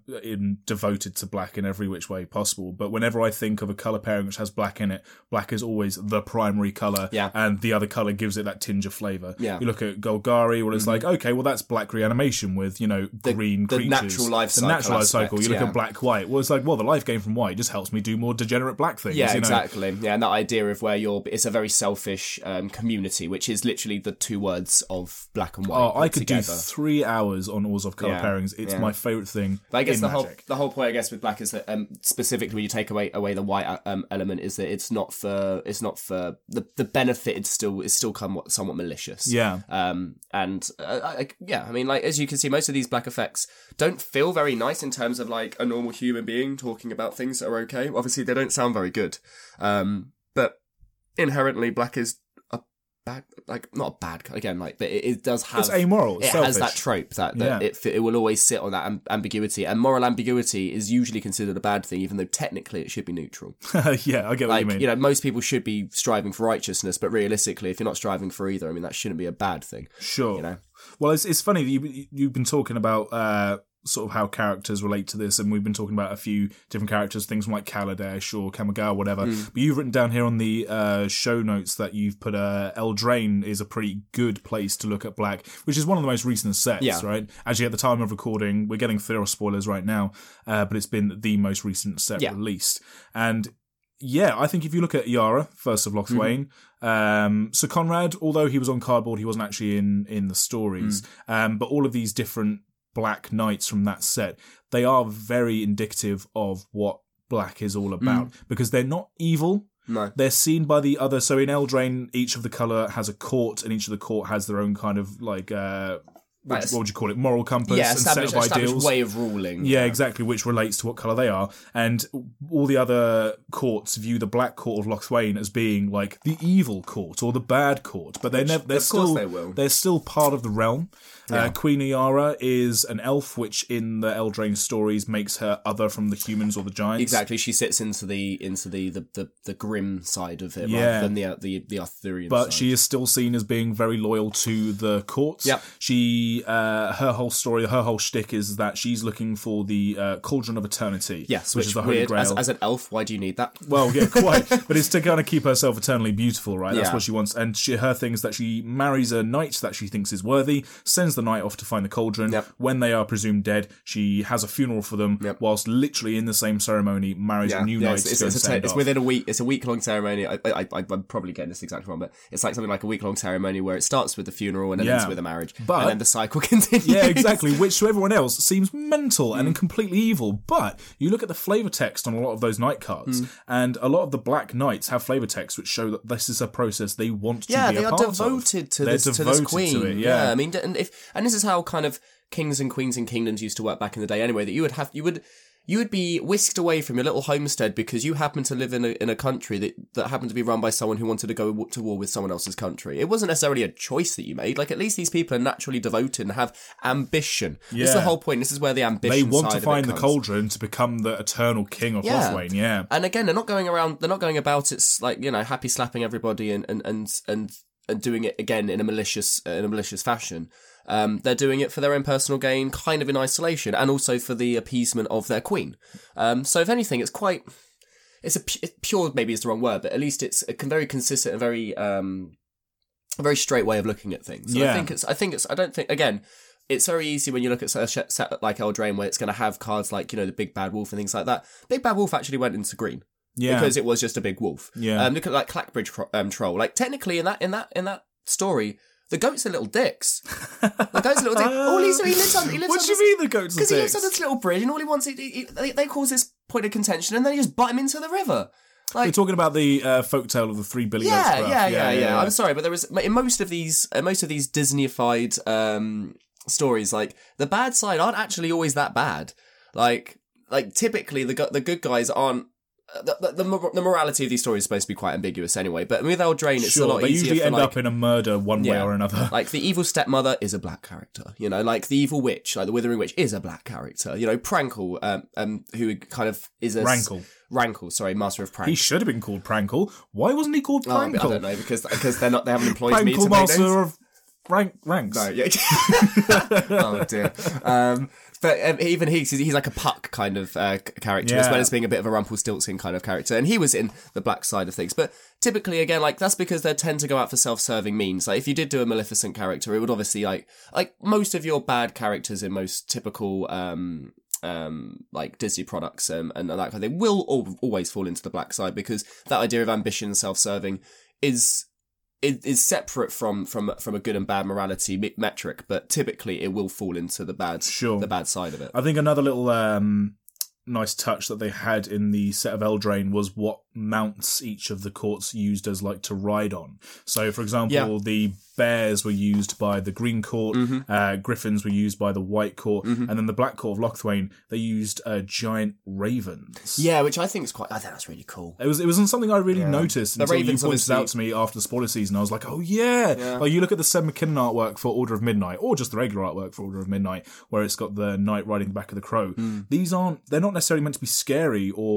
devoted to black in every which way possible. But whenever I think of a colour pairing which has black in it, black is always the primary colour, and the other colour gives it that tinge of flavour. Yeah. You look at Golgari, where it's like, okay, well that's black reanimation with green creatures. The natural life cycle. You look at black-white. Well, it's like, the life gain from white just helps me do more degenerate black things. Yeah, exactly. Yeah, and that idea of where it's a very selfish community, which is literally the two words of black and white. Oh, I could together. do 3 hours on Orzhov colour pairings. It's my favourite thing. But I guess in Magic. the whole point, I guess, with black is that specifically when you take away the white element, is that it's not for the benefit. Is still somewhat malicious. Yeah. I mean, like, as you can see, most of these black effects don't feel very nice in terms of like a normal human being talking about things that are okay. Obviously, they don't sound very good. But inherently, black is bad, like not bad again, like, but it does have, it's amoral, it's has selfish. that trope that it will always sit on that ambiguity, and moral ambiguity is usually considered a bad thing, even though technically it should be neutral. Yeah, I get what you mean. Most people should be striving for righteousness, but realistically, if you're not striving for either, I mean, that shouldn't be a bad thing. Sure. Well, it's funny that you've been talking about sort of how characters relate to this, and we've been talking about a few different characters, things from like Kaladesh or Kamigawa, whatever. But you've written down here on the show notes that you've put Eldraine is a pretty good place to look at Black, which is one of the most recent sets, right? Actually, at the time of recording, we're getting Theros spoilers right now, but it's been the most recent set released. And yeah, I think if you look at Yara, First of Locthwain, Sir Conrad, although he was on cardboard, he wasn't actually in the stories. But all of these different Black Knights from that set, they are very indicative of what Black is all about, because they're not evil. No. They're seen by the other. So in Eldraine, each of the colour has a court, and each of the court has their own kind of like what would you call it? Moral compass and set of ideals. Way of ruling. Yeah, exactly, which relates to what colour they are. And all the other courts view the Black Court of Locthwain as being like the evil court or the bad court, but they're still part of the realm. Yeah. Queen Iara is an elf, which in the Eldraine stories makes her other from the humans or the giants. Exactly, she sits into the grim side of it rather than the Arthurian but side. She is still seen as being very loyal to the courts. Yep. She, her whole story, her whole shtick is that she's looking for the Cauldron of Eternity. Yes, which is the Holy Grail. As an elf, why do you need that? Well, yeah, quite. But it's to kind of keep herself eternally beautiful, right? That's what she wants. And her thing is that she marries a knight that she thinks is worthy, sends the knight off to find the cauldron. Yep. When they are presumed dead, she has a funeral for them, whilst literally in the same ceremony marries a new knight to go and send it's off. within a week. It's a week-long ceremony. I'm probably getting this exactly wrong, but it's like something like a week-long ceremony where it starts with the funeral and then ends with a marriage, and then the cycle continues. Yeah, exactly, which to everyone else seems mental and completely evil. But you look at the flavour text on a lot of those knight cards, and a lot of the Black Knights have flavour text which show that this is a process they want to be a part of. Yeah, they are devoted to this queen. To it, I mean, and this is how kind of kings and queens and kingdoms used to work back in the day anyway, that you would be whisked away from your little homestead because you happen to live in a country that happened to be run by someone who wanted to go to war with someone else's country. It wasn't necessarily a choice that you made. Like, at least these people are naturally devoted and have ambition. Yeah. This is the whole point. This is where the ambition They want side to find of it the comes. cauldron to become the eternal king of Lothlwain, yeah. And again, they're not going about it like, happy slapping everybody and doing it again in a malicious fashion. They're doing it for their own personal gain, kind of in isolation, and also for the appeasement of their queen. So if anything, it's pure, maybe is the wrong word, but at least it's a very consistent and a very straight way of looking at things. Yeah. Again, it's very easy when you look at a set like Eldraine where it's going to have cards like, the Big Bad Wolf and things like that. Big Bad Wolf actually went into green. Yeah. Because it was just a big wolf. Yeah. Look at like Clackbridge Troll. Like, technically in that story, the goats are little dicks. The goats are little dicks. He lives on. What do you mean the goats are dicks? Because he lives on this little bridge, and all he wants, they cause this point of contention, and then he just butt him into the river. Like, we're talking about the folktale of the three Billy Goats. Yeah. I'm sorry, but there was in most of these Disney-ified stories, like, the bad side aren't actually always that bad. Like typically the good guys aren't. The morality of these stories is supposed to be quite ambiguous anyway, but with Eldraine it's a lot easier. They usually end up in a murder one way or another. Like, the evil stepmother is a black character, like the evil witch, like the Withering Witch is a black character, Prankle, who kind of is a... Rankle, sorry, Master of Prank. He should have been called Prankle. Why wasn't he called Prankle? I don't know, because they haven't employed me to Prankle, make Master names. of Ranks. No, yeah. Oh dear. But even he's like a Puck kind of character, as well as being a bit of a Rumpelstiltskin kind of character, and he was in the black side of things. But typically, again, like, that's because they tend to go out for self-serving means. Like, if you did do a Maleficent character, it would obviously like most of your bad characters in most typical like Disney products and that kind of thing will always fall into the black side, because that idea of ambition and self-serving is separate from a good and bad morality metric, but typically it will fall into the bad side of it. I think another little nice touch that they had in the set of Eldraine was what mounts each of the courts used as like to ride on. So, for example, the bears were used by the Green Court, griffins were used by the White Court, and then the Black Court of Locthwain, they used giant ravens. Yeah, which I think that's really cool. It wasn't something I really noticed until you pointed out to me after the spoiler season. I was like, oh yeah. Like, you look at the Seb McKinnon artwork for Order of Midnight, or just the regular artwork for Order of Midnight, where it's got the knight riding the back of the crow. They're not necessarily meant to be scary or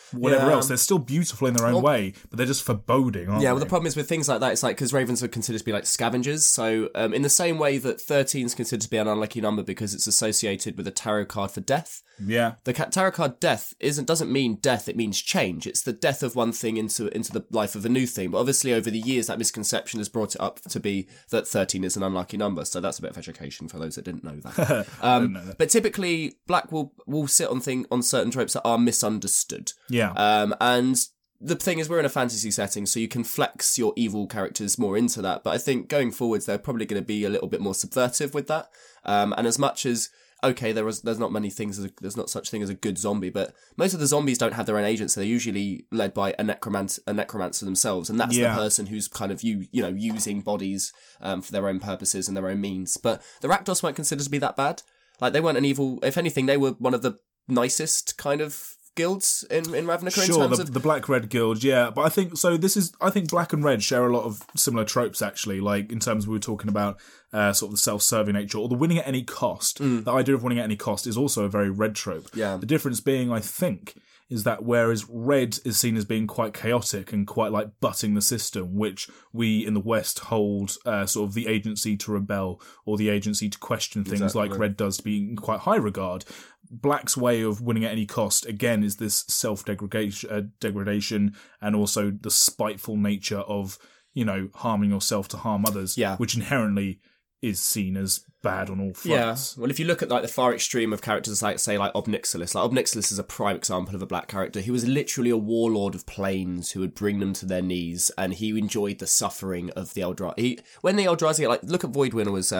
whatever else. They're still beautiful in their own way, but they're just foreboding, aren't they? Yeah, well, the problem is with things like that, it's like, because ravens are considered to be like scavengers, so in the same way that 13 is considered to be an unlucky number because it's associated with a tarot card for death, Yeah. the tarot card death doesn't mean death, it means change. It's the death of one thing into the life of a new thing. But obviously over the years that misconception has brought it up to be that 13 is an unlucky number. So that's a bit of education for those that didn't know that. I didn't know that. But typically black will sit on certain tropes that are misunderstood. Yeah. And the thing is, we're in a fantasy setting, so you can flex your evil characters more into that. But I think going forwards, they're probably going to be a little bit more subversive with that. And as much as, okay, there's not many things, there's not such thing as a good zombie, but most of the zombies don't have their own agents. So they're usually led by a necromancer themselves, and that's the person who's kind of using bodies for their own purposes and their own means. But the Rakdos weren't considered to be that bad. Like, they weren't an evil. If anything, they were one of the nicest kind of guilds in Ravnica. Sure, in terms of the Black Red Guild, yeah. But I think Black and Red share a lot of similar tropes, actually, like in terms of we were talking about sort of the self-serving nature, or the winning at any cost. The idea of winning at any cost is also a very Red trope. Yeah. The difference being, I think, is that whereas Red is seen as being quite chaotic and quite like butting the system, which we in the West hold sort of the agency to rebel or the agency to question things like Red does to be in quite high regard. Black's way of winning at any cost, again, is this degradation and also the spiteful nature of, harming yourself to harm others, which inherently is seen as bad on all fronts. Yeah. Well, if you look at like the far extreme of characters like, say, like Ob Nixilis. Like Ob Nixilis is a prime example of a black character. He was literally a warlord of planes who would bring them to their knees, and he enjoyed the suffering of the Eldrazi. When the Eldrazi, like, look at Voidwinnower's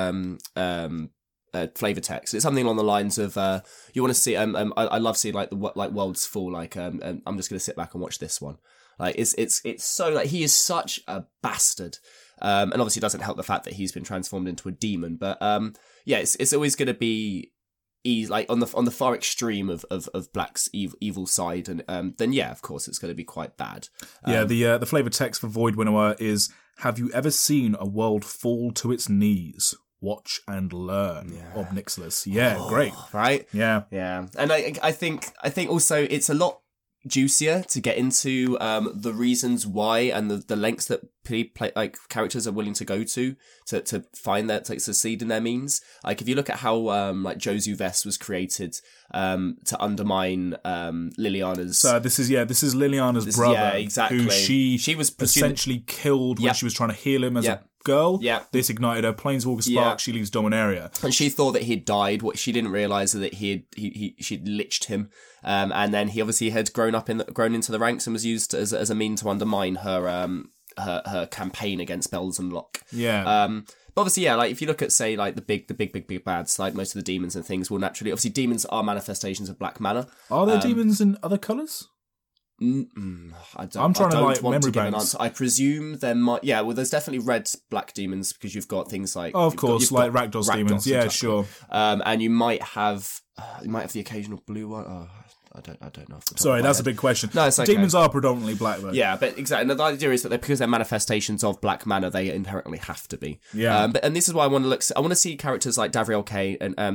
flavor text. It's something along the lines of you want to see. I love seeing like worlds fall. Like I'm just going to sit back and watch this one. Like it's so like he is such a bastard. And obviously it doesn't help the fact that he's been transformed into a demon. But it's always going to be like on the far extreme of Black's evil side, and then of course it's going to be quite bad. The flavor text for Voidwinnower is: "Have you ever seen a world fall to its knees? Watch and learn." Ob Nixilis. Great. Right? Yeah. And I think also it's a lot juicier to get into the reasons why and the lengths that characters are willing to go to find that, to succeed in their means. Like if you look at how like Josu Vess was created to undermine Liliana's. So this is Liliana's brother. Yeah, exactly. Who she was essentially killed when she was trying to heal him as a girl. Yeah. This ignited her Planeswalker spark. She leaves Dominaria. And she thought that he'd died. What she didn't realise is that she'd liched him. And then he obviously had grown into the ranks and was used as a mean to undermine her campaign against Bells and Locke. Yeah. But obviously, like if you look at, say, like the big bads, like most of the demons and things will naturally, obviously demons are manifestations of black mana. Are there demons in other colours? I'm trying to memory give an answer. I presume there might. Yeah, well, there's definitely red black demons because you've got things like. Oh, of course, like Rakdos demons. Yeah, exactly. Sure. And you might have the occasional blue one. Oh, I don't know. Sorry, that's a big question. No, it's okay. Demons are predominantly black, though. Yeah, but exactly. And the idea is that because they're manifestations of black mana, they inherently have to be. Yeah. And this is why I want to see characters like Davriel Kane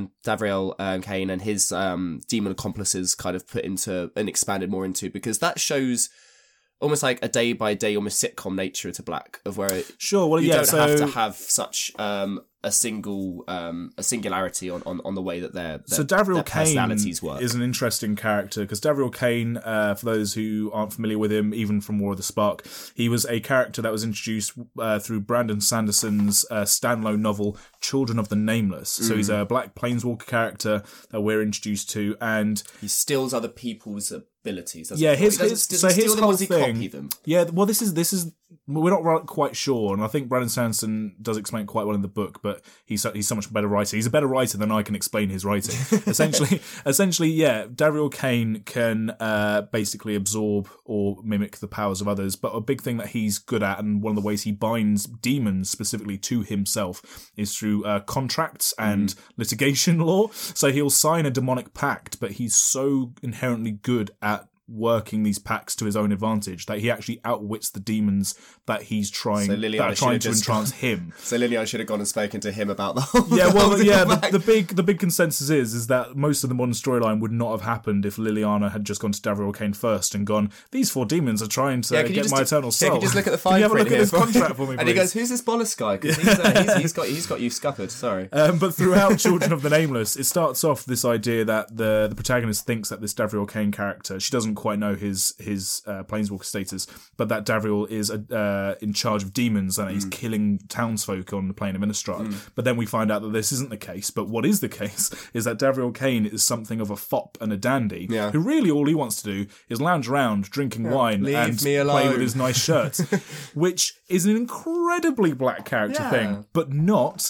and his demon accomplices kind of put into and expanded more into, because that shows almost like a day by day, almost sitcom nature to black, of where you don't have to have such a singularity on the way that their personalities work. Is an interesting character, because Davriel Kane, for those who aren't familiar with him, even from War of the Spark, he was a character that was introduced through Brandon Sanderson's standalone novel Children of the Nameless. So he's a black planeswalker character that we're introduced to, and he steals other people's abilities. His whole thing. Copy them? Yeah, well, this is we're not quite sure, and I think Brandon Sanderson does explain it quite well in the book, but he's so much better writer. He's a better writer than I can explain his writing. essentially, Davriel Kane can basically absorb or mimic the powers of others, but a big thing that he's good at, and one of the ways he binds demons specifically to himself, is through contracts and litigation law. So he'll sign a demonic pact, but he's so inherently good at working these packs to his own advantage, that he actually outwits the demons that he's trying, So that are trying to entrance him. So Liliana should have gone and spoken to him about the whole... Yeah, well, the big consensus is that most of the modern storyline would not have happened if Liliana had just gone to Davriel Kane first and gone, these 4 demons are trying to get my eternal soul. Can you just look at the fine Can you have a print look at here this contract for me, And he please? goes, who's this Bolus guy? Because he's got you scuppered, sorry. But throughout Children of the Nameless, it starts off this idea that the protagonist thinks that this Davriel Kane character, she doesn't quite know his Planeswalker status, but that Davriel is in charge of demons and he's killing townsfolk on the plane of Innistrad. But then we find out that this isn't the case. But what is the case is that Davriel Kane is something of a fop and a dandy, who really all he wants to do is lounge around drinking wine and play with his nice shirts, which is an incredibly black character thing, but not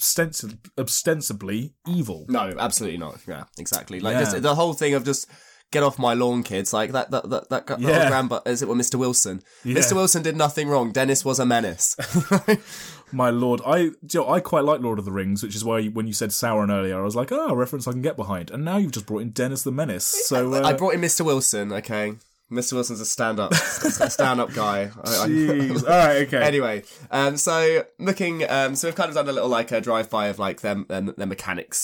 ostensibly evil. No, absolutely not. Yeah, exactly. Like the whole thing of just get off my lawn, kids. Like that grandpa, is it Mr. Wilson? Yeah. Mr. Wilson did nothing wrong. Dennis was a menace. My lord, I quite like Lord of the Rings, which is why when you said Sauron earlier, I was like, a reference I can get behind. And now you've just brought in Dennis the Menace. So I brought in Mr. Wilson. Okay. Mr. Wilson's a stand-up guy. Jeez. All right, okay. Anyway, so looking, so we've kind of done a little like a drive-by of like their mechanics.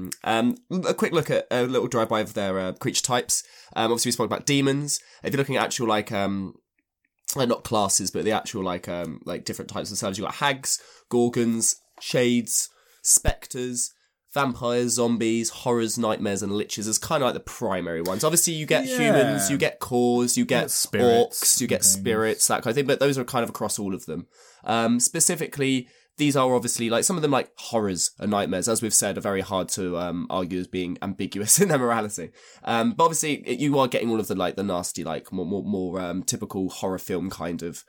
A quick look at a little drive-by of their creature types. Obviously we spoke about demons. If you're looking at actual like not classes, but the actual like different types of servers, you've got hags, gorgons, shades, spectres, vampires, zombies, horrors, nightmares, and liches as kind of like the primary ones. Obviously, you get humans, you get cores, you get orcs, you get spirits, that kind of thing, but those are kind of across all of them. Specifically, these are obviously, like, some of them, like, horrors and nightmares, as we've said, are very hard to argue as being ambiguous in their morality. But obviously, you are getting all of the, like, the nasty, like, more typical horror film kind of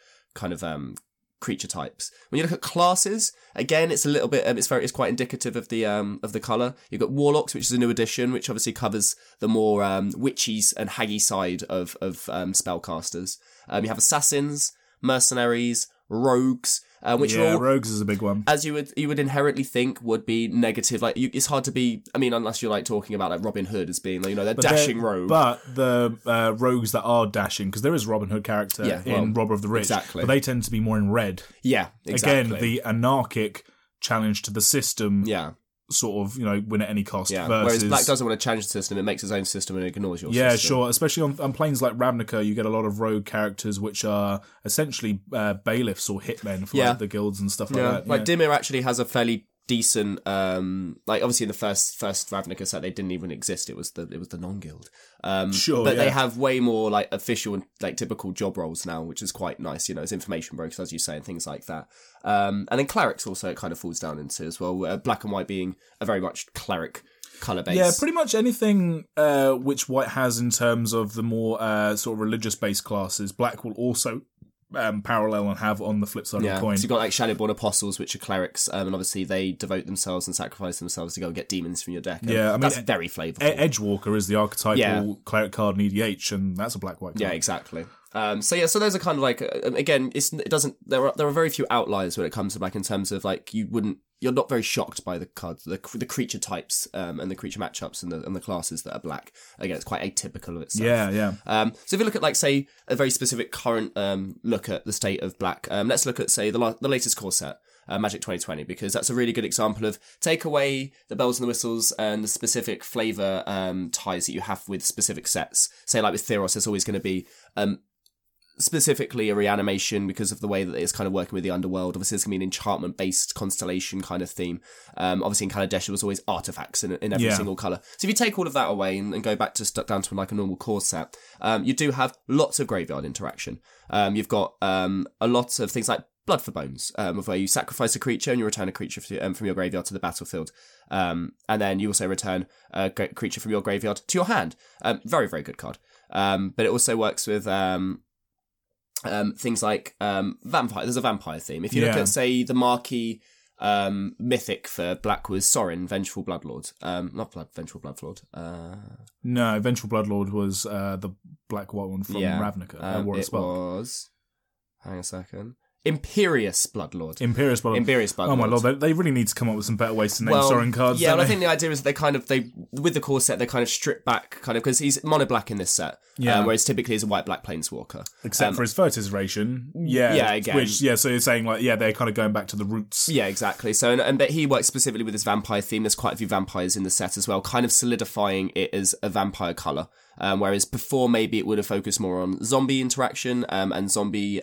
creature types. When you look at classes, again, it's a little bit, it's quite indicative of the colour. You've got warlocks, which is a new addition, which obviously covers the more witchy and haggy side of spellcasters. You have assassins, mercenaries, rogues, which are all, rogues is a big one. as you would inherently think would be negative. Like it's hard to be. I mean, unless you're like talking about like Robin Hood as being, like, they're dashing rogue. But the rogues that are dashing, because there is a Robin Hood character in Robber of the Rich, exactly. but they tend to be more in red. Yeah, exactly. Again, the anarchic challenge to the system. Yeah. Sort of, win at any cost. Yeah. Versus... Whereas Black doesn't want to change the system; it makes its own system and ignores your system. Yeah, sure. Especially on planes like Ravnica, you get a lot of rogue characters which are essentially bailiffs or hitmen for like, the guilds and stuff like that. Like Dimir actually has a fairly decent, like obviously in the first Ravnica set they didn't even exist. It was the non-guild. Sure, but they have way more like official and like typical job roles now, which is quite nice. As information brokers, as you say, and things like that. And then clerics also it kind of falls down into as well. Black and white being a very much cleric colour base. Yeah, pretty much anything which white has in terms of the more sort of religious based classes, black will also parallel and have on the flip side of the coin. So you've got like Shadowborn Apostles, which are clerics, and obviously they devote themselves and sacrifice themselves to go and get demons from your deck. Yeah, I mean, that's very flavourful. Edgewalker is the archetypal cleric card in EDH, and that's a black-white card. Yeah, exactly. So those are kind of like again, there are very few outliers when it comes to black in terms of like you're not very shocked by the cards, the creature types and the creature matchups and the classes that are black. Again, it's quite atypical of itself. Yeah. So if you look at like say a very specific current look at the state of black, let's look at say the latest core set. Magic 2020, because that's a really good example of take away the bells and the whistles and the specific flavour ties that you have with specific sets. Say like with Theros, there's always going to be specifically a reanimation because of the way that it's kind of working with the underworld. Obviously, it's going to be an enchantment-based constellation kind of theme. Obviously, in Kaladesh, there was always artifacts in every single colour. So if you take all of that away and go back to down to like a normal core set, you do have lots of graveyard interaction. You've got a lot of things like Blood for Bones, of where you sacrifice a creature and you return a creature from your graveyard to the battlefield. And then you also return a creature from your graveyard to your hand. Very, very good card. But it also works with things like vampire. There's a vampire theme. If you look at, say, the marquee mythic for black was Sorin, Vengeful Bloodlord. Vengeful Bloodlord. No, Vengeful Bloodlord was the black-white one from Ravnica. It was... Hang a second. Imperious Bloodlord. Imperious Bloodlord. Imperious Bloodlord. Oh my lord, they really need to come up with some better ways to name Sorin cards. Yeah, don't and I they? think the idea is that they with the core set, they kind of strip back, because he's mono black in this set, whereas typically he's a white black planeswalker. Except for his Vertizration. Again. So you're saying, like, they're kind of going back to the roots. Yeah, exactly. So, but he works specifically with his vampire theme. There's quite a few vampires in the set as well, kind of solidifying it as a vampire colour. Whereas before, maybe it would have focused more on zombie interaction and zombie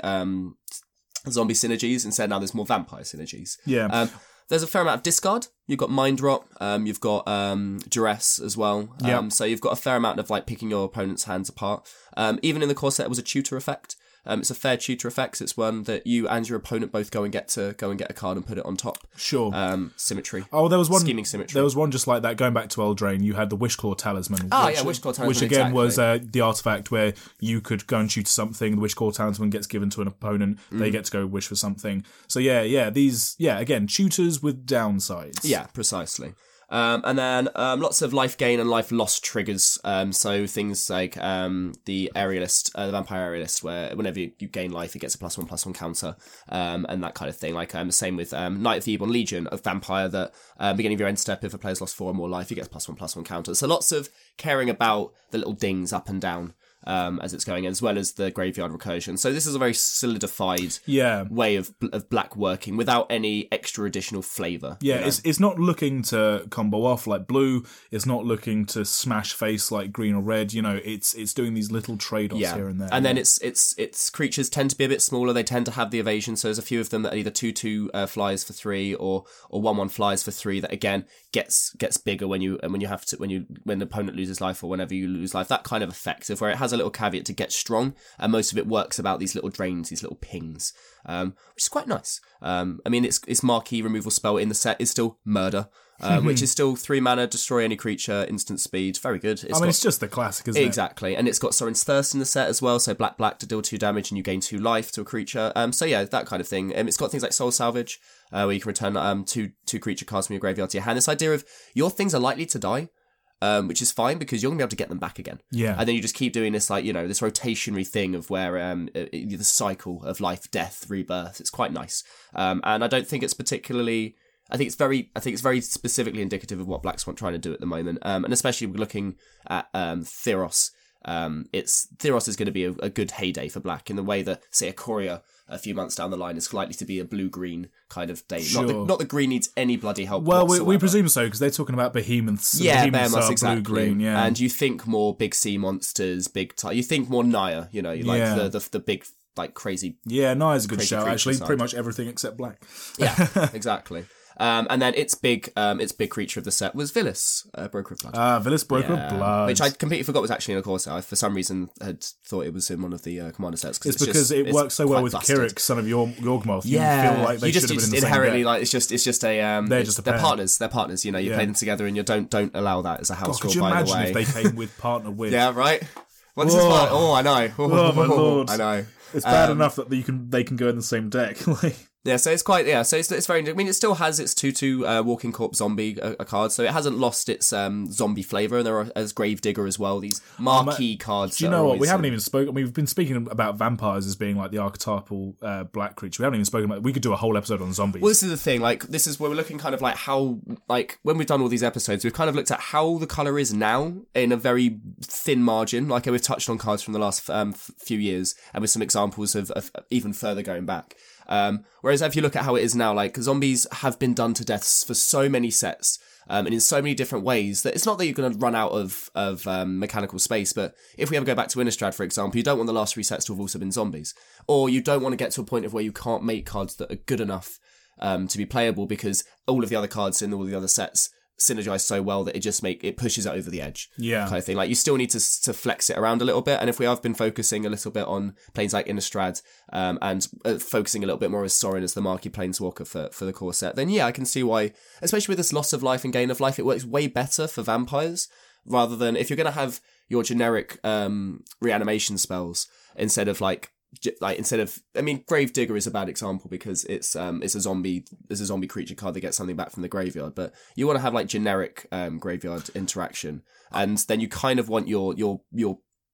synergies. Instead, now there's more vampire synergies. Yeah. There's a fair amount of discard. You've got Mind Drop. You've got Duress as well. So you've got a fair amount of like picking your opponent's hands apart. Even in the core set, it was a tutor effect. It's a fair tutor effect. It's one that you and your opponent both go and get a card and put it on top. Sure. Symmetry. Oh, there was one scheming symmetry. There was one just like that. Going back to Eldraine, you had the Wishclaw Talisman. Wishclaw Talisman, which again exactly. was the artifact where you could go and shoot something. The Wishclaw Talisman gets given to an opponent. They get to go wish for something. So these again tutors with downsides. Yeah, precisely. And then lots of life gain and life loss triggers. So things like the Aerialist, the Vampire Aerialist, where whenever you gain life, it gets a +1/+1 counter, and that kind of thing. Like same with Knight of the Eborn Legion, a vampire that beginning of your end step, if a player's lost 4 or more life, he gets +1/+1 counter. So lots of caring about the little dings up and down. As it's going, as well as the graveyard recursion. So this is a very solidified way of black working without any extra additional flavour. Yeah, it's not looking to combo off like blue. It's not looking to smash face like green or red. It's doing these little trade-offs here and there. And then its creatures tend to be a bit smaller. They tend to have the evasion. So there's a few of them that are either 2/2 flies for 3 or 1/1 flies for 3. That again gets bigger when the opponent loses life or whenever you lose life. That kind of effective where it has a little caveat to get strong, and most of it works about these little drains, these little pings, which is quite nice. Its marquee removal spell in the set is still Murder, which is still 3 mana, destroy any creature, instant speed, very good. It's just the classic, isn't it? Exactly, and it's got Sorin's Thirst in the set as well, so black to deal 2 damage and you gain 2 life to a creature. That kind of thing. It's got things like Soul Salvage, where you can return two creature cards from your graveyard to your hand. This idea of your things are likely to die, which is fine because you're going to be able to get them back again. Yeah. And then you just keep doing this, this rotationary thing of where the cycle of life, death, rebirth. It's quite nice. And I don't think it's particularly... I think it's very specifically indicative of what Black's trying to do at the moment. And especially looking at Theros. Theros is going to be a good heyday for Black in the way that, say, Ikoria a few months down the line is likely to be a blue-green kind of day. Sure. Not that green needs any bloody help whatsoever. We presume so, because they're talking about behemoths. Yeah, behemoths exactly. Blue-green, yeah. And you think more big sea monsters, you think more Naya, you like the big, like, crazy... Yeah, Naya's a good shout, actually. Side. Pretty much everything except Black. Yeah, exactly. And then its big creature of the set was Villis, Broker of Blood. Villis, Broker of Blood. Which I completely forgot was actually in a core set. I, for some reason, had thought it was in one of the commander sets. It's because it works so well with Kirik, son of Yawgmoth. You feel like they should have been in the inherently, same like, it's just a... They're partners. They're partners, you play them together and you don't allow that as a house rule, by the way. Could you imagine if they came with partner with? Yeah, right? Well, this is like, I know. Oh, my lord. I know. It's bad enough that they can go in the same deck. Yeah, so it's quite, so it's very, it still has its 2/2 Walking Corpse Zombie a card, so it hasn't lost its zombie flavour, and there are, as Gravedigger as well, these marquee cards. Do you know what? We haven't even spoken, we've been speaking about vampires as being like the archetypal black creature. We haven't even spoken about, we could do a whole episode on zombies. Well, this is the thing, this is where we're looking kind of like how, when we've done all these episodes, we've kind of looked at how the colour is now in a very thin margin, we've touched on cards from the last few years, and with some examples of even further going back. Whereas if you look at how it is now, zombies have been done to death for so many sets, and in so many different ways that it's not that you're going to run out of mechanical space, but if we ever go back to Innistrad, for example, you don't want the last 3 sets to have also been zombies. Or you don't want to get to a point of where you can't make cards that are good enough to be playable because all of the other cards in all the other sets synergize so well that it pushes it over the edge. Yeah. Kind of thing. You still need to flex it around a little bit. And if we have been focusing a little bit on planes like Innistrad, and focusing a little bit more as Sorin as the marquee planeswalker for the core set, then I can see why, especially with this loss of life and gain of life, it works way better for vampires rather than if you're going to have your generic, reanimation spells instead of Gravedigger is a bad example because it's a zombie creature card that gets something back from the graveyard, but you want to have generic graveyard interaction, and then you kind of want your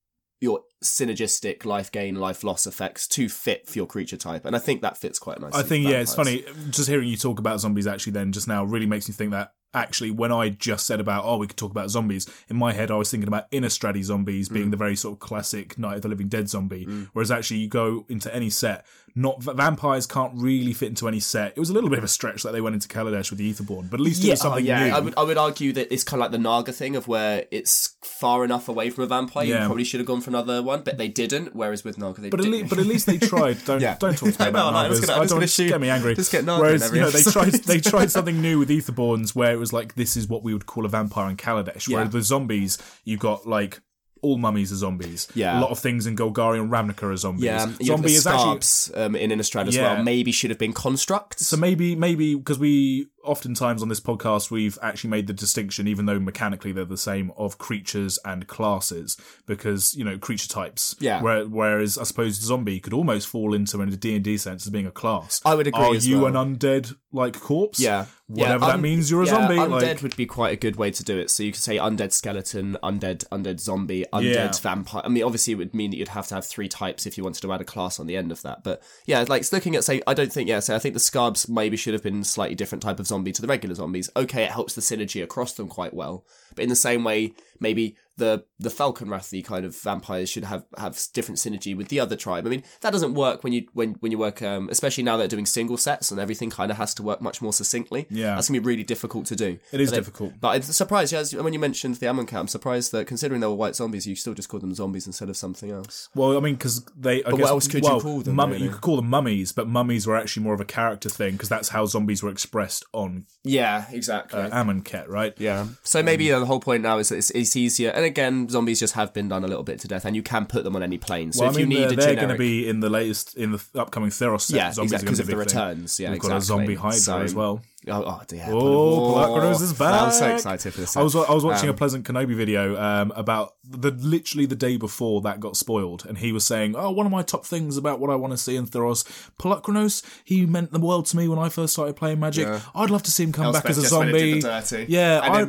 synergistic life gain, life loss effects to fit for your creature type. And I think that fits quite nicely. I think, it's funny. Just hearing you talk about zombies actually then just now really makes me think that actually when I just said about, we could talk about zombies, in my head I was thinking about Innistrad zombies being the very sort of classic Night of the Living Dead zombie, whereas actually you go into any set, vampires can't really fit into any set. It was a little bit of a stretch that they went into Kaladesh with the Aetherborn, but at least it was something new. I would argue that it's kind of like the Naga thing of where it's far enough away from a vampire. You probably should have gone for another one, but they didn't, whereas with Naga they didn't. But at least they tried. Don't talk to me about Nagas. Don't get me angry. Just get Naga. Whereas they tried something new with Aetherborns where it was like, this is what we would call a vampire in Kaladesh, whereas with zombies you've got like all mummies are zombies. Yeah. A lot of things in Golgari and Ravnica are zombies. Yeah. Zombie is actually in Innistrad as well. Maybe should have been constructs. So maybe because we oftentimes on this podcast we've actually made the distinction, even though mechanically they're the same, of creatures and classes, because creature types. Yeah. Whereas I suppose zombie could almost fall into, in a D&D sense, as being a class. I would agree. Are you an undead like corpse? Yeah. Whatever that means, you're a zombie. Undead would be quite a good way to do it. So you could say undead skeleton, undead zombie, undead vampire. I mean, obviously it would mean that you'd have to have 3 types if you wanted to add a class on the end of that. But yeah, like looking at, I think the Scarbs maybe should have been a slightly different type of zombie to the regular zombies. Okay, it helps the synergy across them quite well. But in the same way, maybe the Falconwrathy kind of vampires should have different synergy with the other tribe. I mean, that doesn't work when you work, especially now they're doing single sets and everything kind of has to work much more succinctly. Yeah. That's going to be really difficult to do. It is difficult. But I'm surprised, when you mentioned the Amonkhet, I'm surprised that considering they were white zombies, you still just called them zombies instead of something else. Well, I mean, because what else could you call them? You could call them mummies, but mummies were actually more of a character thing because that's how zombies were expressed on. Yeah, exactly. Amonkhet, right? Yeah. So maybe the whole point now is that it's easier. And again, zombies just have been done a little bit to death, and you can put them on any plane. So if you need they're going to be in the upcoming Theros set. Yeah, exactly, because of the returns. Yeah, we've got a zombie Hydra as well. Oh dear. Pelakros is back. I'm so excited for this. I was watching a Pleasant Kenobi video about literally the day before that got spoiled, and he was saying, one of my top things about what I want to see in Theros, Pelakros, he meant the world to me when I first started playing Magic. Yeah. I'd love to see him come back as a zombie. Yeah,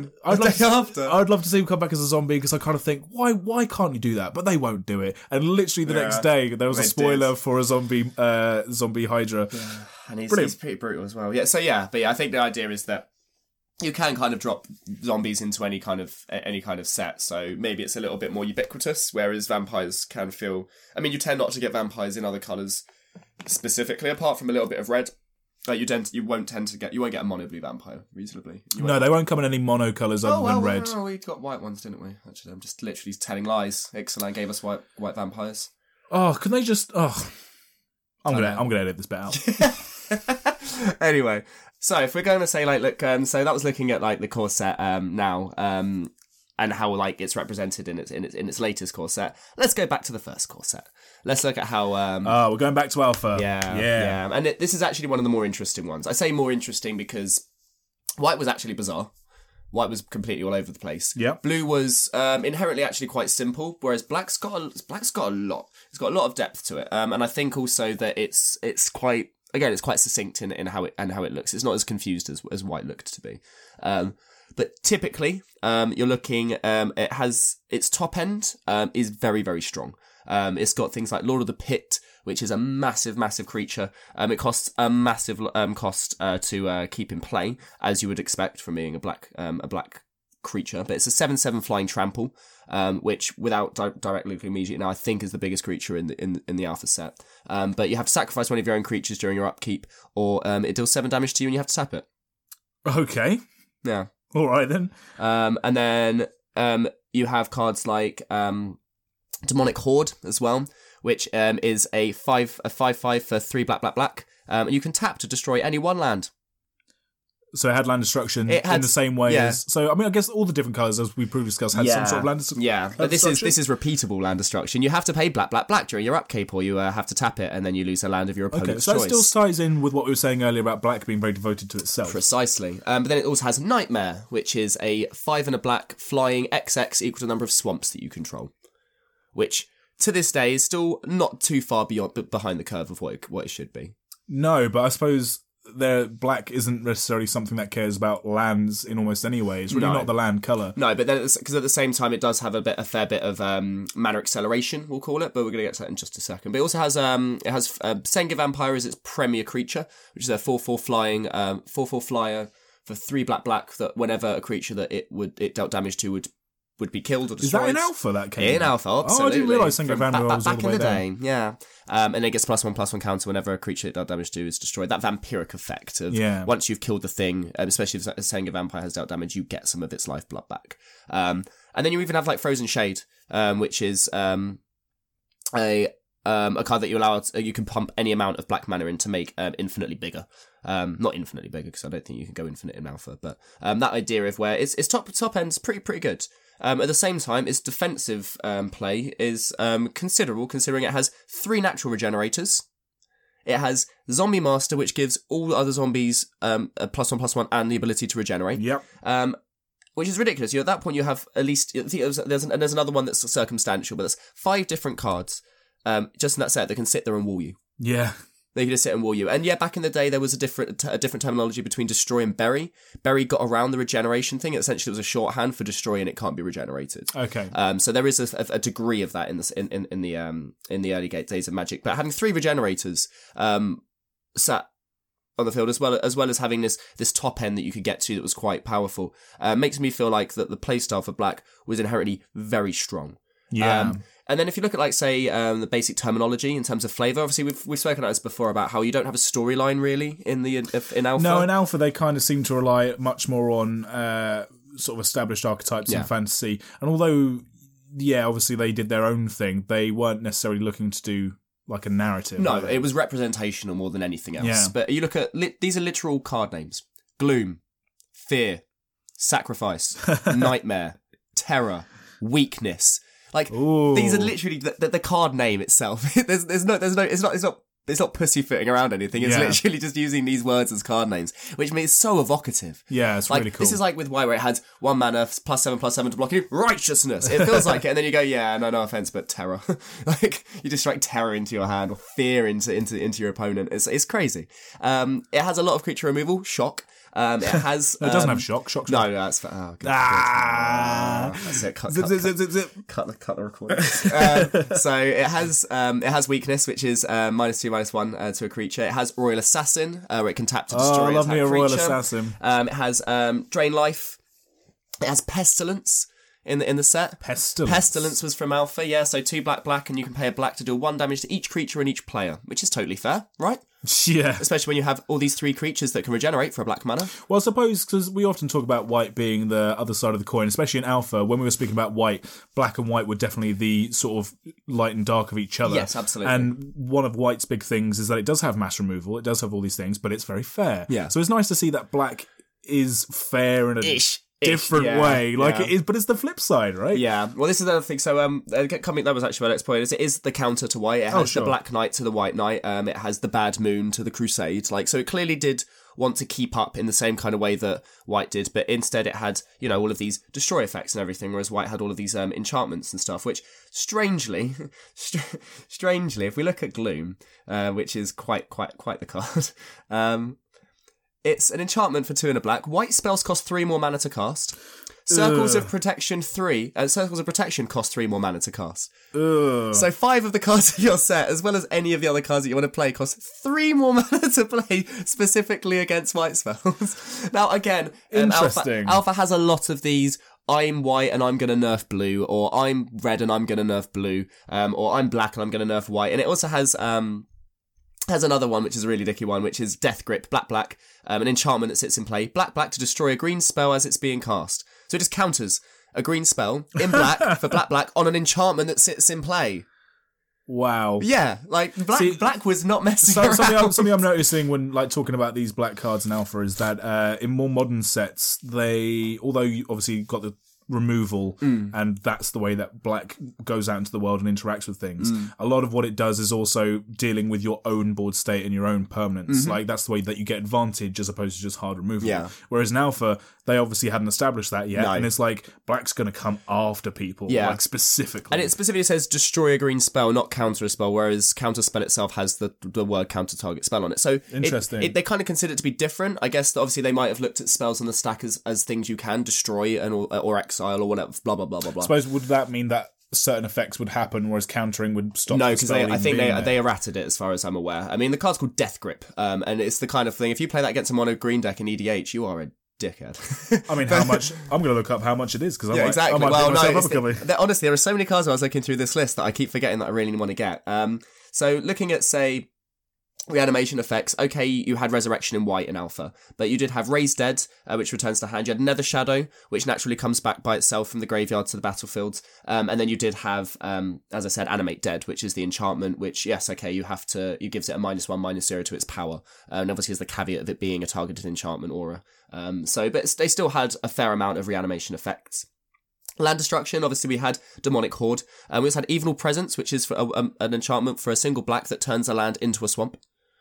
I'd love to see him come back as a zombie because I kind of think, why can't you do that? But they won't do it. And literally the next day there was a spoiler for a zombie Hydra. Yeah. And he's pretty brutal as well. Yeah. So but I think the idea is that you can kind of drop zombies into any kind of set. So maybe it's a little bit more ubiquitous, whereas vampires can feel. I mean, you tend not to get vampires in other colours specifically, apart from a little bit of red. Like you won't get a mono blue vampire reasonably. No, they won't come in any mono colours other than red. No, we got white ones, didn't we? Actually, I'm just literally telling lies. Ixalan gave us white vampires. Oh, can they just? Oh, I'm gonna edit this bit out. Anyway, so if we're going to say so that was looking at the core set now and how it's represented in its latest core set. Let's go back to the first core set. Let's look at how we're going back to Alpha. Yeah. And this is actually one of the more interesting ones. I say more interesting because white was actually bizarre. White was completely all over the place. Yeah. Blue was inherently actually quite simple, whereas black's got a lot. It's got a lot of depth to it, and I think also that it's quite. Again, it's quite succinct in how it looks. It's not as confused as white looked to be. But typically, you're looking. It has its top end is very, very strong. It's got things like Lord of the Pit, which is a massive, massive creature. It costs a massive cost to keep in play, as you would expect from being a black creature. But it's a 7/7 flying trample, which without direct link immediate now I think is the biggest creature in the alpha set. But you have to sacrifice one of your own creatures during your upkeep, or it deals 7 damage to you and you have to tap it. Okay. Yeah. All right then. And then you have cards like Demonic Horde as well, which is a 5/5 for 3 black. And you can tap to destroy any one land. So it had land destruction in the same way as. So I mean, I guess all the different colours, as we previously discussed, had some sort of land destruction. Yeah, but this is repeatable land destruction. You have to pay black during your upkeep, or you have to tap it, and then you lose a land of your opponent's choice. So that still ties in with what we were saying earlier about black being very devoted to itself. Precisely. But then it also has Nightmare, which is a 5 and a black flying XX equal to the number of swamps that you control, which to this day is still not too far behind the curve of what it should be. No, but I suppose black isn't necessarily something that cares about lands in almost any way. It's really not the land colour. No, but then because at the same time it does have a fair bit of mana acceleration, we'll call it, but we're going to get to that in just a second. But it also has Senga Vampire as its premier creature, which is a 4/4 flying 4/4 flyer for 3 black that whenever a creature that it dealt damage to would be killed or destroyed. Is that in Alpha that came? In Alpha, absolutely. Oh, I didn't realise Senga Vampire was all the way down. Yeah. And it gets +1/+1 counter whenever a creature it dealt damage to is destroyed. That vampiric effect of once you've killed the thing, especially if Senga Vampire has dealt damage, you get some of its lifeblood back. And then you even have like Frozen Shade, which is a card that you can pump any amount of black mana in to make infinitely bigger. Not infinitely bigger, because I don't think you can go infinite in Alpha, but that idea of where its top end's pretty good. At the same time, its defensive play is considerable, considering it has 3 natural regenerators. It has Zombie Master, which gives all other zombies a +1/+1 and the ability to regenerate. Yep. Which is ridiculous. At that point, you have at least there's another one that's circumstantial, but that's 5 different cards just in that set that can sit there and wall you. Yeah. They can just sit and wall you. And yeah, back in the day, there was a different terminology between destroy and bury. Bury got around the regeneration thing. It essentially was a shorthand for destroy, and it can't be regenerated. Okay. So there is a degree of that in the early days of Magic. But having 3 regenerators sat on the field, as well as having this top end that you could get to that was quite powerful, makes me feel like that the playstyle for black was inherently very strong. Yeah. And then if you look at, like, say, the basic terminology in terms of flavour, obviously we've spoken about this before about how you don't have a storyline really in Alpha. No, in Alpha they kind of seem to rely much more on sort of established archetypes in fantasy. And although, obviously they did their own thing, they weren't necessarily looking to do like a narrative. No, it was representational more than anything else. Yeah. But you look at these are literal card names: Gloom, Fear, Sacrifice, Nightmare, Terror, Weakness. Like, these are literally the card name itself. It's not pussyfooting around anything. It's literally just using these words as card names, which means it's so evocative. Yeah, it's really cool. This is like with White, where it had 1 mana, +7/+7 to block you, Righteousness. It feels like it, and then you go, no offense, but Terror. Like, you just strike Terror into your hand, or Fear into your opponent. It's crazy. It has a lot of creature removal, Shock. It has. It doesn't have shock. Shock. No, that's for. Oh, good. That's it. Cut the recording. So it has weakness, which is -2/-1 to a creature. It has Royal Assassin, where it can tap to destroy. Oh, I love me a Royal Assassin. It has Drain Life. It has Pestilence in the set. Pestilence was from Alpha, yeah. So 2 black, and you can pay a black to deal 1 damage to each creature and each player, which is totally fair, right? Yeah. Especially when you have all these 3 creatures that can regenerate for a black mana. Well, I suppose, because we often talk about white being the other side of the coin, especially in Alpha, when we were speaking about white, black and white were definitely the sort of light and dark of each other. Yes, absolutely. And one of white's big things is that it does have mass removal, it does have all these things, but it's very fair. Yeah. So it's nice to see that black is fair in a different way. Like it is, but it's the flip side, right? Yeah. Well, this is another thing. So, that was actually my next point. It is the counter to white. It has the Black Knight to the White Knight. It has the Bad Moon to the Crusade. Like, so it clearly did want to keep up in the same kind of way that white did, but instead it had, all of these destroy effects and everything, whereas white had all of these enchantments and stuff, which strangely, if we look at Gloom, which is quite the card, it's an enchantment for 2 and a black. White spells cost 3 more mana to cast. Circles of Protection cost 3 more mana to cast. So 5 of the cards in your set, as well as any of the other cards that you want to play, cost 3 more mana to play specifically against white spells. Now, again, Alpha has a lot of these. I'm white and I'm going to nerf blue, or I'm red and I'm going to nerf blue, or I'm black and I'm going to nerf white. And it also has another one, which is a really dicky one, which is Death Grip, black, an enchantment that sits in play. Black to destroy a green spell as it's being cast. So it just counters a green spell in black for black on an enchantment that sits in play. Wow. Yeah, like black was not messing around. Something I'm noticing when talking about these black cards in Alpha is that in more modern sets, although you obviously got the removal, and that's the way that black goes out into the world and interacts with things. A lot of what it does is also dealing with your own board state and your own permanence. Like, that's the way that you get advantage as opposed to just hard removal. Yeah. Whereas in Alpha, they obviously hadn't established that yet, and it's like, black's going to come after people, like, specifically. And it specifically says destroy a green spell, not counter a spell, whereas counter spell itself has the word counter target spell on it. So interesting. They kind of consider it to be different. I guess that obviously they might have looked at spells on the stack as things you can destroy or exile or whatever, blah, blah, blah, blah, blah. I suppose, would that mean that certain effects would happen, whereas countering would stop? No, because I think they errated it, as far as I'm aware. I mean, the card's called Death Grip, and it's the kind of thing, if you play that against a mono green deck in EDH, you are a dickhead. I mean, how much? I'm going to look up how much it is, because exactly. I might honestly, there are so many cards when I was looking through this list that I keep forgetting that I really want to get. So looking at, say, reanimation effects, okay, you had Resurrection in white in Alpha, but you did have Raise Dead, which returns to hand. You had Nether Shadow, which naturally comes back by itself from the graveyard to the battlefield. And then you did have, as I said, Animate Dead, which is the enchantment, which, yes, okay, it gives it a -1/-0 to its power. And obviously has the caveat of it being a targeted enchantment aura. But they still had a fair amount of reanimation effects. Land destruction, obviously we had Demonic Horde. We also had Evenal Presence, which is for an enchantment for a single black that turns a land into a swamp.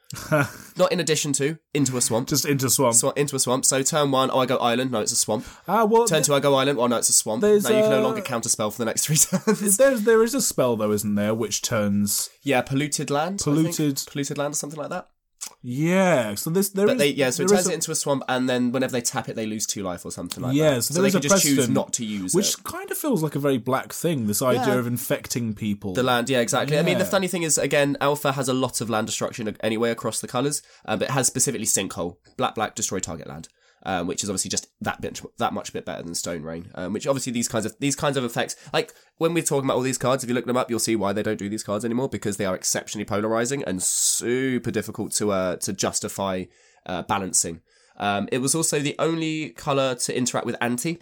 Not in addition to, into a swamp. Just into a swamp. Into a swamp. So turn 1, I go island, no, it's a swamp. Well, turn 2, I go island, no, it's a swamp. Now you can no longer counterspell for the next 3 turns. There is a spell, though, isn't there, which turns... Yeah, Polluted Land. Polluted Land or something like that. Yeah, so it turns it into a swamp, and then whenever they tap it, they lose 2 life or something like that. Yeah, so they can just choose not to use it. Which kind of feels like a very black thing, this idea of infecting people. The land, yeah, exactly. Yeah. I mean, the funny thing is, again, Alpha has a lot of land destruction anyway across the colours, but it has specifically Sinkhole. Black, destroy target land. Which is obviously just that much bit better than Stone Rain. Which obviously these kinds of effects, like when we're talking about all these cards, if you look them up, you'll see why they don't do these cards anymore, because they are exceptionally polarizing and super difficult to justify balancing. It was also the only color to interact with anti.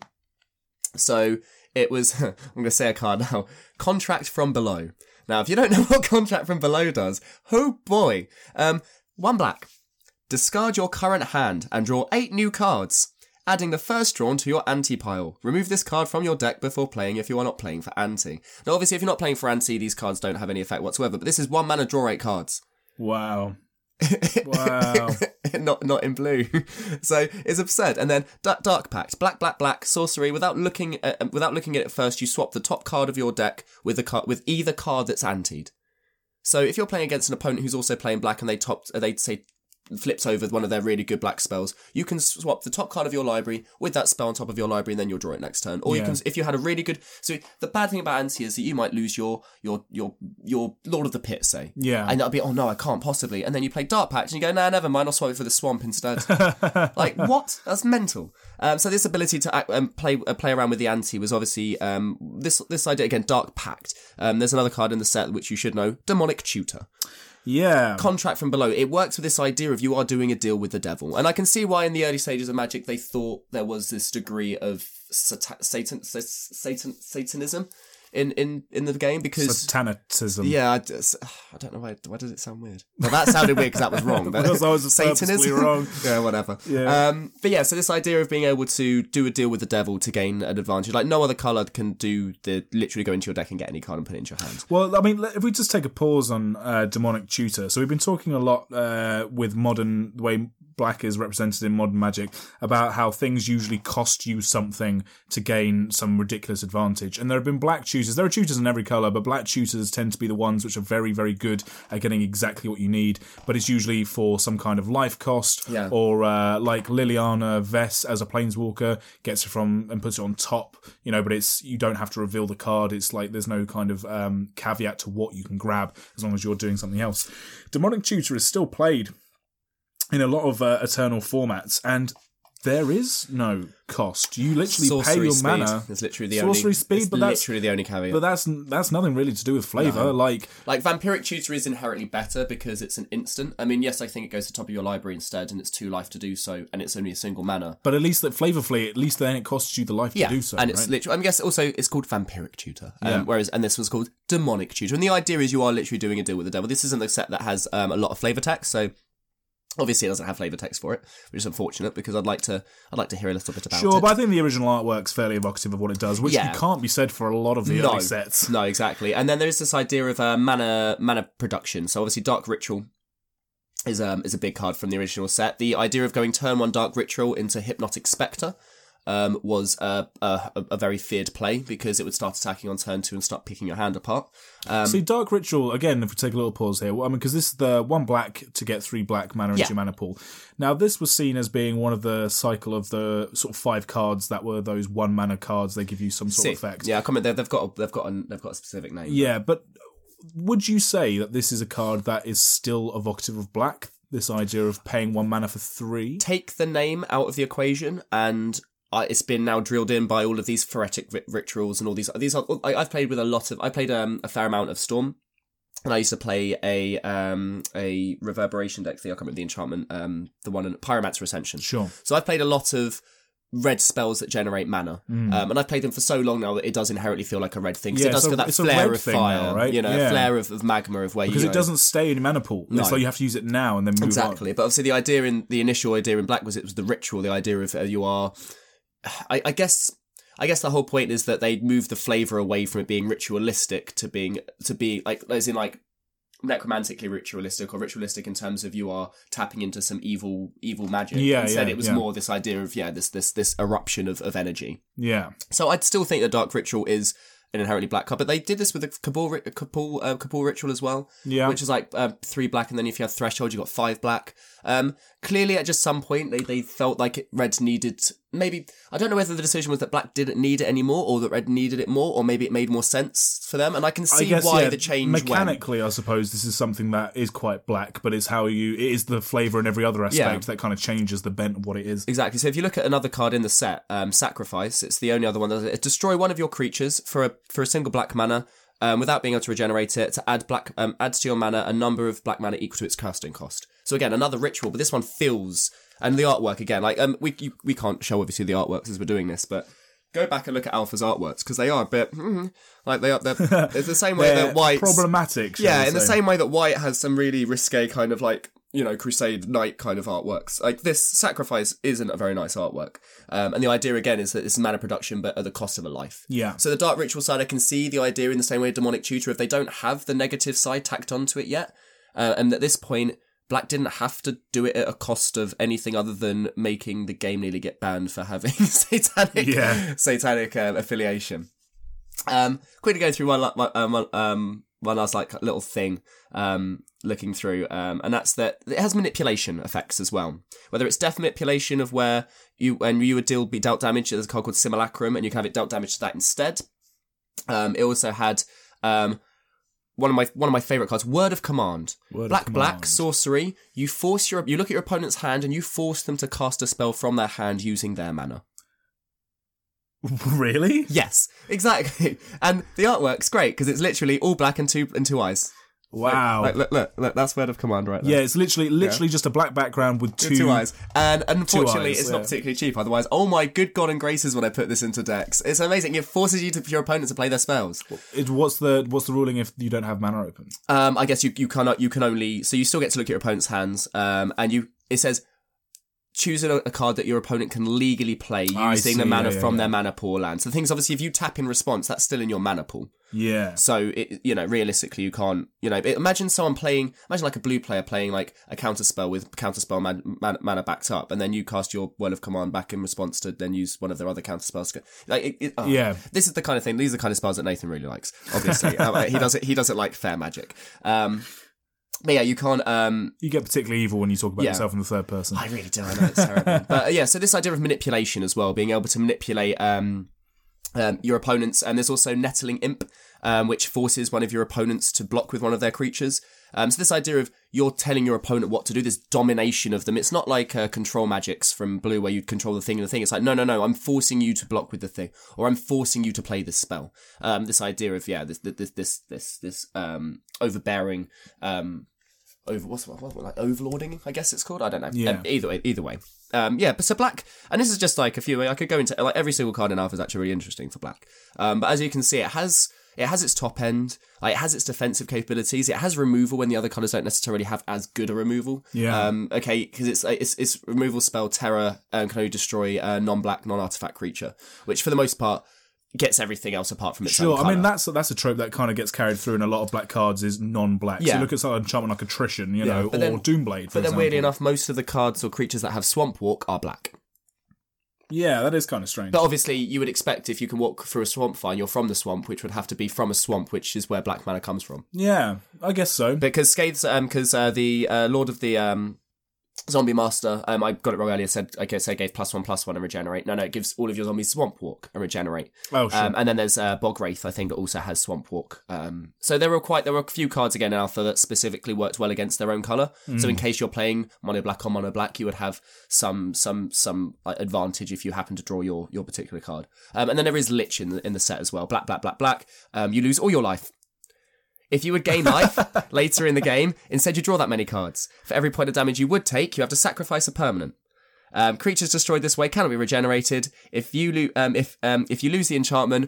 So it was, I'm going to say a card now, Contract from Below. Now, if you don't know what Contract from Below does, oh boy, 1 black. Discard your current hand and draw 8 new cards, adding the first drawn to your anti pile. Remove this card from your deck before playing if you are not playing for anti. Now, obviously, if you're not playing for anti, these cards don't have any effect whatsoever, but this is 1 mana, draw 8 cards. Wow. Wow. not in blue. So it's absurd. And then Dark Pact, black, sorcery. Without looking at it first, you swap the top card of your deck with either card that's antied. So if you're playing against an opponent who's also playing black and they say flips over one of their really good black spells, you can swap the top card of your library with that spell on top of your library, and then you'll draw it next turn. Or you can, if you had a really good. So the bad thing about anti is that you might lose your Lord of the Pit, say. Yeah. And that'll be, oh no, I can't possibly. And then you play Dark Pact and you go, nah, never mind, I'll swap it for the Swamp instead. Like, what? That's mental. So this ability to act and play around with the anti was obviously this idea again, Dark Pact. There's another card in the set which you should know, Demonic Tutor. Yeah. Contract from Below. It works with this idea of you are doing a deal with the devil. And I can see why in the early stages of Magic they thought there was this degree of Satanism in the game, because Satanicism. Yeah, I don't know why does it sound weird? Well, that sounded weird because that was wrong. Because I was Satanism wrong. Yeah, whatever. Yeah. But yeah, so this idea of being able to do a deal with the devil to gain an advantage, like no other colour can do literally go into your deck and get any card and put it into your hand. Well, I mean, if we just take a pause on Demonic Tutor. So we've been talking a lot with modern, the way black is represented in modern Magic, about how things usually cost you something to gain some ridiculous advantage. And there have been black tutors. There are tutors in every colour, but black tutors tend to be the ones which are very, very good at getting exactly what you need. But it's usually for some kind of life cost, or like Liliana Vess as a Planeswalker gets it from and puts it on top, but you don't have to reveal the card. It's like there's no kind of caveat to what you can grab as long as you're doing something else. Demonic Tutor is still played in a lot of Eternal formats, and there is no cost. You literally sorcery pay your speed. mana. It's literally the sorcery only speed, but that's literally the only caveat. But that's nothing really to do with flavour. No. Like Vampiric Tutor is inherently better because it's an instant. I mean, yes, I think it goes to the top of your library instead, and it's 2 life to do so, and it's only a single mana. But at least that Flavorfully, at least then it costs you the life to do so. And it's literally. I guess also it's called Vampiric Tutor, and this was called Demonic Tutor. And the idea is you are literally doing a deal with the devil. This isn't the set that has a lot of flavour text, so Obviously, it doesn't have flavor text for it, which is unfortunate because I'd like to hear a little bit about it. Sure, but I think the original artwork's fairly evocative of what it does, which can't be said for a lot of the early sets. No, exactly. And then there is this idea of mana production. So obviously, Dark Ritual is a big card from the original set. The idea of going turn 1 Dark Ritual into Hypnotic Spectre was a very feared play because it would start attacking on turn 2 and start picking your hand apart. See, Dark Ritual, again, if we take a little pause here, because this is the 1 black to get 3 black mana into your mana pool. Now, this was seen as being one of the cycle of the sort of 5 cards that were those 1 mana cards. They give you some sort of effect. Yeah, they've got a specific name. Yeah, but would you say that this is a card that is still evocative of black? This idea of paying 1 mana for 3? Take the name out of the equation and it's been now drilled in by all of these phoretic rituals and all these. I've played with I played a fair amount of Storm, and I used to play a reverberation deck. I can't remember the enchantment, the one in Pyromancer Ascension. Sure. So I've played a lot of red spells that generate mana, and I've played them for so long now that it does inherently feel like a red thing. Because it does feel that flare of fire, now, right? A flare of magma of where because it doesn't stay in your mana pool. It's like you have to use it now and then move on. Exactly, but obviously the initial idea in black was it was the ritual. The idea of you are. I guess the whole point is that they move the flavour away from it being ritualistic to be like, as in like necromantically ritualistic or ritualistic in terms of you are tapping into some evil magic. Instead it was more this idea of this eruption of energy. Yeah. So I'd still think the Dark Ritual is an inherently black card, but they did this with the Cabal Ritual as well, which is like 3 black, and then if you have Threshold, you got 5 black. Clearly, at just some point, they felt like red needed. Maybe I don't know whether the decision was that black didn't need it anymore, or that red needed it more, or maybe it made more sense for them. And I can see why the change. Mechanically, I suppose this is something that is quite black, but it's how it is the flavour in every other aspect that kind of changes the bent of what it is. Exactly. So if you look at another card in the set, Sacrifice, it's the only other one that does it. Destroy one of your creatures for a single black mana. Without being able to regenerate it, to add adds to your mana a number of black mana equal to its casting cost. So again, another ritual, but this one feels, and the artwork again, like we can't show obviously the artworks as we're doing this, but go back and look at Alpha's artworks because they are a bit like they're it's the same way that White problematic. In the same way that White has some really risque kind of like Crusade Knight kind of artworks. Like this Sacrifice isn't a very nice artwork. And the idea again is that it's mana production, but at the cost of a life. Yeah. So the Dark Ritual side, I can see the idea in the same way Demonic Tutor, if they don't have the negative side tacked onto it yet. And at this point, Black didn't have to do it at a cost of anything other than making the game nearly get banned for having satanic affiliation. Quickly go through one last like little thing looking through, and that's that it has manipulation effects as well. Whether it's death manipulation of where when you would be dealt damage, there's a card called Simulacrum, and you can have it dealt damage to that instead. It also had one of my favorite cards, Word of Command. Black sorcery. You look at your opponent's hand and you force them to cast a spell from their hand using their mana. Really? Yes, exactly. And the artwork's great because it's literally all black and two eyes. Wow. Like, look, that's Word of Command right there. Yeah, it's literally just a black background with two eyes. And unfortunately, it's not particularly cheap. Otherwise, oh my good God and graces when I put this into decks. It's amazing. It forces your opponent to play their spells. What's the ruling if you don't have mana open? I guess you can only, so you still get to look at your opponent's hands, and it says, choose a card that your opponent can legally play using the mana from their mana pool land. So the thing is, obviously, if you tap in response, that's still in your mana pool. Yeah. So, realistically, you can't, imagine like a blue player playing like a counterspell with counterspell mana backed up, and then you cast your Word of Command back in response to then use one of their other counterspells. Yeah. This is the kind of thing, these are the kind of spells that Nathan really likes, obviously. He doesn't like fair magic. But yeah, you can't... you get particularly evil when you talk about yourself in the third person. I really do, I know, it's terrible. But so this idea of manipulation as well, being able to manipulate your opponents, and there's also Nettling Imp, which forces one of your opponents to block with one of their creatures. So this idea of you're telling your opponent what to do, this domination of them, it's not like control magics from Blue where you control the thing and the thing. It's like, no, I'm forcing you to block with the thing, or I'm forcing you to play this spell. This idea of, this overbearing... overlording, I guess it's called. I don't know. Yeah. Either way. But so black, and this is just like a few. I could go into like every single card in Alpha is actually really interesting for black. But as you can see, it has it has its top end, like it has its defensive capabilities. It has removal when the other colours don't necessarily have as good a removal. Yeah. Okay, because its removal spell Terror can only destroy a non-black, non-artifact creature, which for the most part gets everything else apart from its own colour. I mean, that's a trope that kind of gets carried through in a lot of black cards is non-black. Yeah. So look at something enchantment like Attrition, or then, Doomblade, for But then example. weirdly enough, most of the cards or creatures that have Swamp Walk are black. Yeah, that is kind of strange. But obviously, you would expect if you can walk through a swamp fine, you're from the swamp, which would have to be from a swamp, which is where black mana comes from. Yeah, I guess so. Because Scathes, the Lord of the Zombie Master, I got it wrong earlier, said gave +1/+1 and regenerate. No, it gives all of your zombies Swamp Walk and regenerate. Oh, sure. And then there's Bog Wraith, I think, that also has Swamp Walk. So there were a few cards again in Alpha that specifically worked well against their own colour. So in case you're playing mono black on mono black, you would have some advantage if you happen to draw your particular card. And then there is Lich in the set as well. Black. You lose all your life. If you would gain life later in the game, instead you draw that many cards. For every point of damage you would take, you have to sacrifice a permanent. Creatures destroyed this way cannot be regenerated. If you lose the enchantment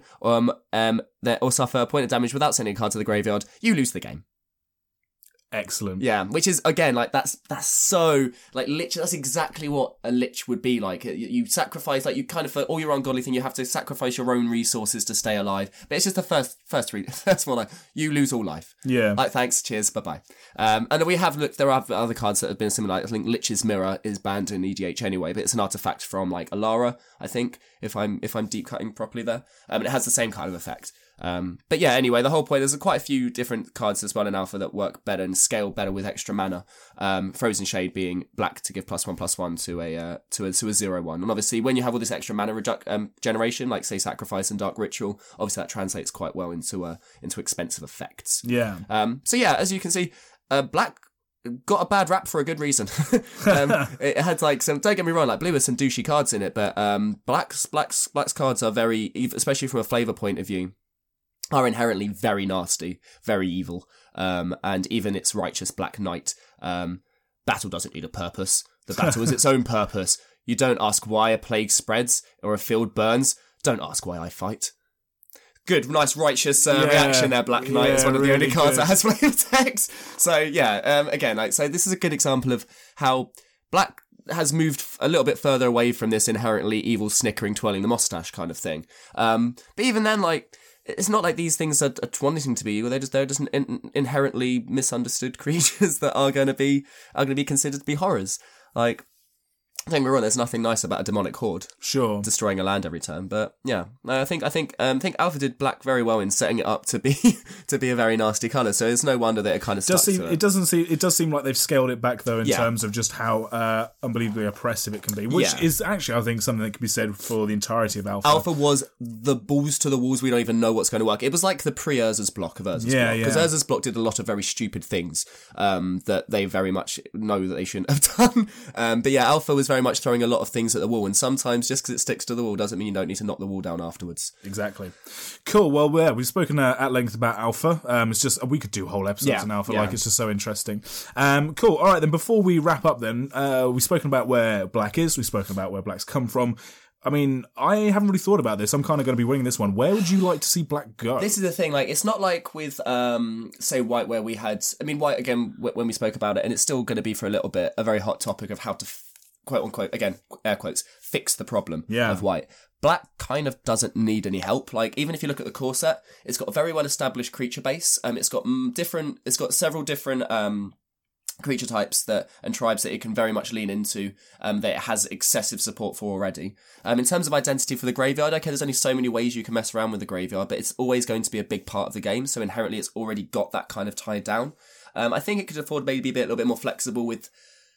or suffer a point of damage without sending a card to the graveyard, you lose the game. Excellent. Yeah, which is again like that's so like literally that's exactly what a lich would be like. You sacrifice like you kind of for all your ungodly thing you have to sacrifice your own resources to stay alive. But it's just the first one. Like, you lose all life. Yeah. Like thanks, cheers, bye bye. And then we have looked. There are other cards that have been similar. I think Lich's Mirror is banned in EDH anyway, but it's an artifact from like Alara. I think if I'm deep cutting properly there, and it has the same kind of effect. But yeah, anyway, the whole point, there's quite a few different cards as well in Alpha that work better and scale better with extra mana. Frozen Shade being black to give +1/+1 to a 0/1. And obviously when you have all this extra mana generation, like say Sacrifice and Dark Ritual, obviously that translates quite well into expensive effects. Yeah. So yeah, as you can see, black got a bad rap for a good reason. It had like some, don't get me wrong, like blue has some douchey cards in it, but black's cards are very, especially from a flavour point of view, are inherently very nasty, very evil, and even its righteous Black Knight, battle doesn't need a purpose. The battle is its own purpose. You don't ask why a plague spreads or a field burns. Don't ask why I fight. Good, nice righteous reaction there, Black Knight. It's one of the only cards that has flavor text. So yeah, again, like, so this is a good example of how black has moved a little bit further away from this inherently evil, snickering, twirling the mustache kind of thing. But even then, like, it's not like these things are wanting to be evil. They're just inherently misunderstood creatures that are going to be considered to be horrors. Like, don't get me wrong, there's nothing nice about a demonic horde. Sure. Destroying a land every turn. But yeah, I think Alpha did black very well in setting it up to be a very nasty colour. So it's no wonder that it kind of stuck to it. It does seem like they've scaled it back though in terms of just how unbelievably oppressive it can be. Which is actually, I think, something that could be said for the entirety of Alpha. Alpha was the balls to the walls. We don't even know what's going to work. It was like the pre-Urza's block of Urza's block. Because Urza's block did a lot of very stupid things that they very much know that they shouldn't have done. But yeah, Alpha was very much throwing a lot of things at the wall, and sometimes just because it sticks to the wall doesn't mean you don't need to knock the wall down afterwards. Exactly. Cool. Well, we've spoken at length about Alpha. It's just, we could do whole episodes on Alpha. Like, it's just so interesting. Cool. All right, then before we wrap up then, we've spoken about where black is, we've spoken about where black's come from. I mean, I haven't really thought about this. I'm kind of going to be winning this one. Where would you like to see black go? This is the thing. Like, it's not like with, say, white, where we had... I mean, white, again, when we spoke about it, and it's still going to be for a little bit, a very hot topic of how to, quote unquote, again, air quotes, fix the problem of white. Black kind of doesn't need any help. Like, even if you look at the core set, it's got a very well-established creature base. It's got several different... creature types and tribes that it can very much lean into, that it has excessive support for already. In terms of identity for the graveyard, okay, there's only so many ways you can mess around with the graveyard, but it's always going to be a big part of the game, so inherently it's already got that kind of tied down. I think it could afford maybe be a little bit more flexible with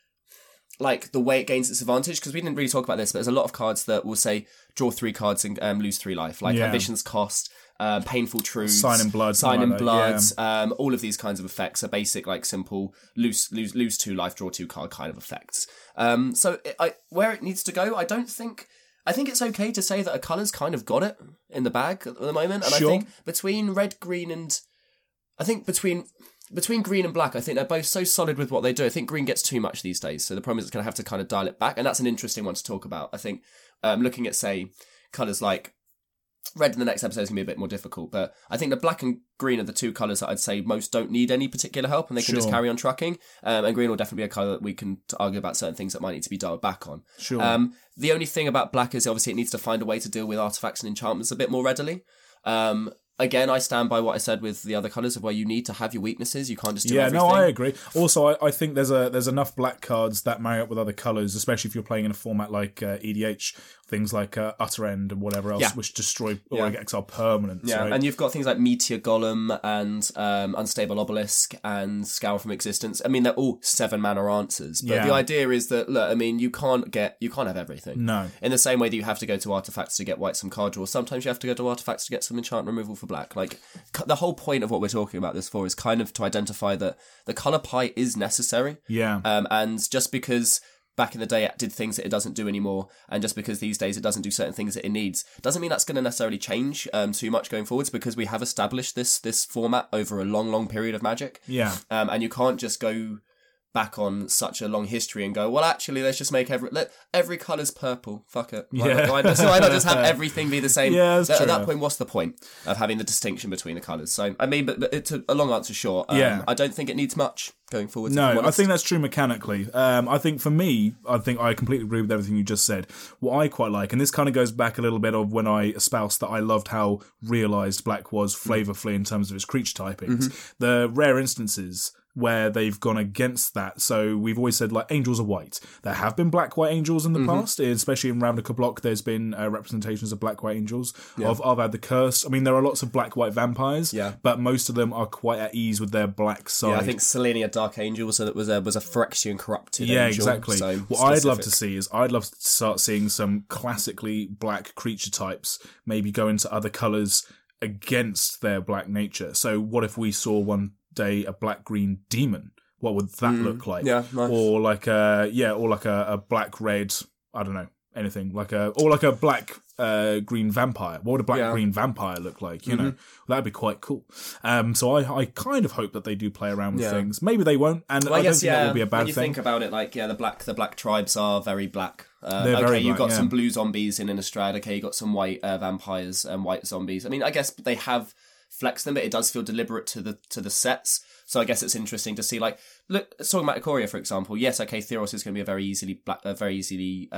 like the way it gains its advantage, because we didn't really talk about this, but there's a lot of cards that will say draw 3 cards and lose 3 life, like Ambition's Cost, Painful Truths, Sign in Blood, all of these kinds of effects are basic, like simple lose 2 life, draw 2 card kind of effects. So where it needs to go, I think it's okay to say that a colour's kind of got it in the bag at the moment, and I think between red, green, and I think between green and black, I think they're both so solid with what they do. I think green gets too much these days, so the problem is it's going to have to kind of dial it back, and that's an interesting one to talk about. I think looking at, say, colours like Red in the next episode is going to be a bit more difficult, but I think the black and green are the two colours that I'd say most don't need any particular help, and they can just carry on trucking. And green will definitely be a colour that we can argue about certain things that might need to be dialed back on. Sure. The only thing about black is obviously it needs to find a way to deal with artifacts and enchantments a bit more readily. Again, I stand by what I said with the other colours of where you need to have your weaknesses. You can't just do everything. Yeah, no, I agree. Also, I think there's enough black cards that marry up with other colours, especially if you're playing in a format like EDH, things like Utter End and whatever else, which destroy or exile permanents. Yeah, right? And you've got things like Meteor Golem and Unstable Obelisk and Scour from Existence. I mean, they're all 7-mana answers, but the idea is that, look, I mean, you can't have everything. No. In the same way that you have to go to artifacts to get white some card draws, sometimes you have to go to artifacts to get some enchant removal for black. Like, the whole point of what we're talking about this for is kind of to identify that the colour pie is necessary. Yeah. And just because back in the day it did things that it doesn't do anymore, and just because these days it doesn't do certain things that it needs, doesn't mean that's going to necessarily change too much going forwards, because we have established this format over a long period of Magic. Yeah. And you can't just go back on such a long history and go, well, actually, let's just make every colour's purple. Fuck it. Why not just have everything be the same? Yeah, that's true. At that point, what's the point of having the distinction between the colours? So, I mean, but it's a long answer short. I don't think it needs much going forward. No, I think that's true mechanically. I think for me, I completely agree with everything you just said. What I quite like, and this kind of goes back a little bit of when I espoused that I loved how realised black was flavourfully in terms of its creature typings. The rare instances where they've gone against that. So we've always said, like, angels are white. There have been black-white angels in the past, especially in Ravnica block. There's been representations of black-white angels. Of Arvad the Cursed. I mean, there are lots of black-white vampires, but most of them are quite at ease with their black side. Yeah, I think Selenia Dark Angel was a Phyrexian corrupted angel. Yeah, exactly. So what I'd love to see is I'd love to start seeing some classically black creature types maybe go into other colours against their black nature. So what if we saw one day a black-green demon? What would that look like? Yeah, nice. Or like a black-red, I don't know, anything like a black green vampire. What would a black green vampire look like? You know, that'd be quite cool. So I kind of hope that they do play around with things. Maybe they won't, and I don't think that will be a bad thing. When you think about it, like the black tribes are very black. You've got some blue zombies in Innistrad. Okay, you got some white vampires and white zombies. I mean, I guess they have flexed them, but it does feel deliberate to the sets. So I guess it's interesting to see, like, look, talking about Ikoria, for example. Yes, okay, Theros is going to be a very easily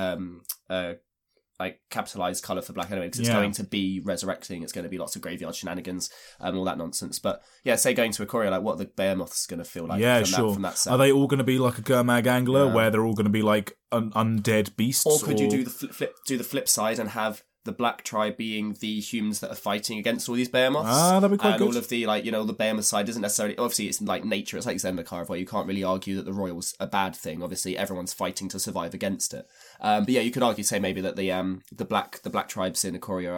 like capitalized color for black anyway, because it's going to be resurrecting. It's going to be lots of graveyard shenanigans, all that nonsense. But yeah, say going to Ikoria, like, what are the Behemoths going to feel like? From that set? Are they all going to be like a Gurmag Angler, where they're all going to be like undead beasts? Or could you do the flip side and have the black tribe being the humans that are fighting against all these Behemoths? That'd be quite good. And all of the, like, you know, the Behemoth side isn't necessarily, obviously it's like nature, it's like Zendikar, where you can't really argue that the Royal's a bad thing. Obviously everyone's fighting to survive against it. But yeah, you could argue, say maybe that the black tribes in Ikoria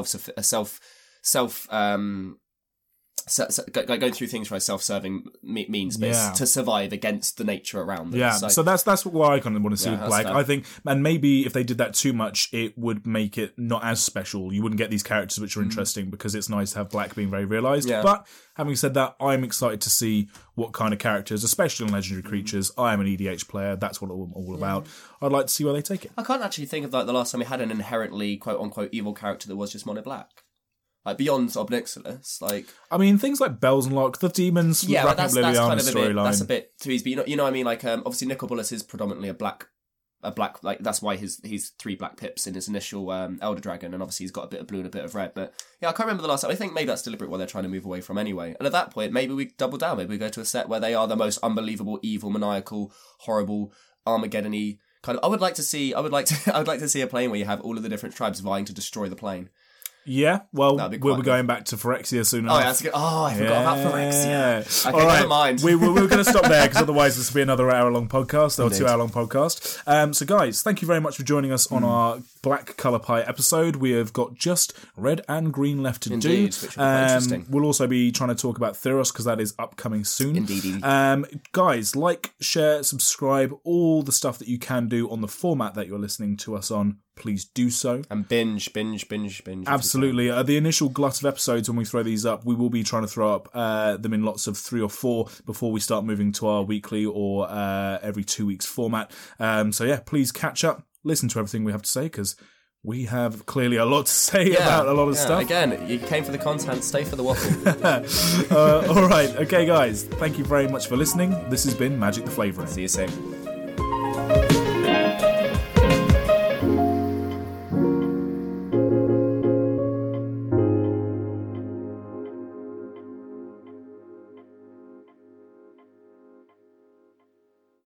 are going through things for a self-serving means to survive against the nature around them. Yeah, so that's what I kind of want to see with black. I think, and maybe if they did that too much, it would make it not as special. You wouldn't get these characters which are interesting, because it's nice to have black being very realised. Yeah. But having said that, I'm excited to see what kind of characters, especially in legendary creatures. I am an EDH player. That's what I'm all about. I'd like to see where they take it. I can't actually think of, like, the last time we had an inherently quote-unquote evil character that was just mono black. Like, beyond Ob Nixilis, like... I mean, things like Bells and Lock, the demons, that's kind of that's a bit too easy. But you know what I mean? Like, obviously, Nicol is predominantly a black, like, that's why he's 3 black pips in his initial Elder Dragon, and obviously he's got a bit of blue and a bit of red. But yeah, I can't remember the last time. I think maybe that's deliberate what they're trying to move away from anyway. And at that point, maybe we double down. Maybe we go to a set where they are the most unbelievable, evil, maniacal, horrible, Armageddon-y kind of... I would like to see a plane where you have all of the different tribes vying to destroy the plane. Yeah, well, we'll be going back to Phyrexia soon enough. Oh, yeah, that's good. Oh, I forgot about Phyrexia. Okay, all right. Never mind. We're going to stop there, because otherwise this will be another hour-long podcast, or 2-hour-long podcast. So, guys, thank you very much for joining us on our Black Colour Pie episode. We have got just red and green left to do. Which will be quite interesting. We'll also be trying to talk about Theros, because that is upcoming soon. Indeed. Guys, like, share, subscribe, all the stuff that you can do on the format that you're listening to us on. Please do so. And binge. Absolutely. The initial glut of episodes, when we throw these up, we will be trying to throw up them in lots of 3 or 4 before we start moving to our weekly or every 2 weeks format. So yeah, please catch up, listen to everything we have to say, because We have clearly a lot to say about a lot of stuff. Again, you came for the content, stay for the waffle. All right. Okay, guys. Thank you very much for listening. This has been Magic the Flavouring. See you soon.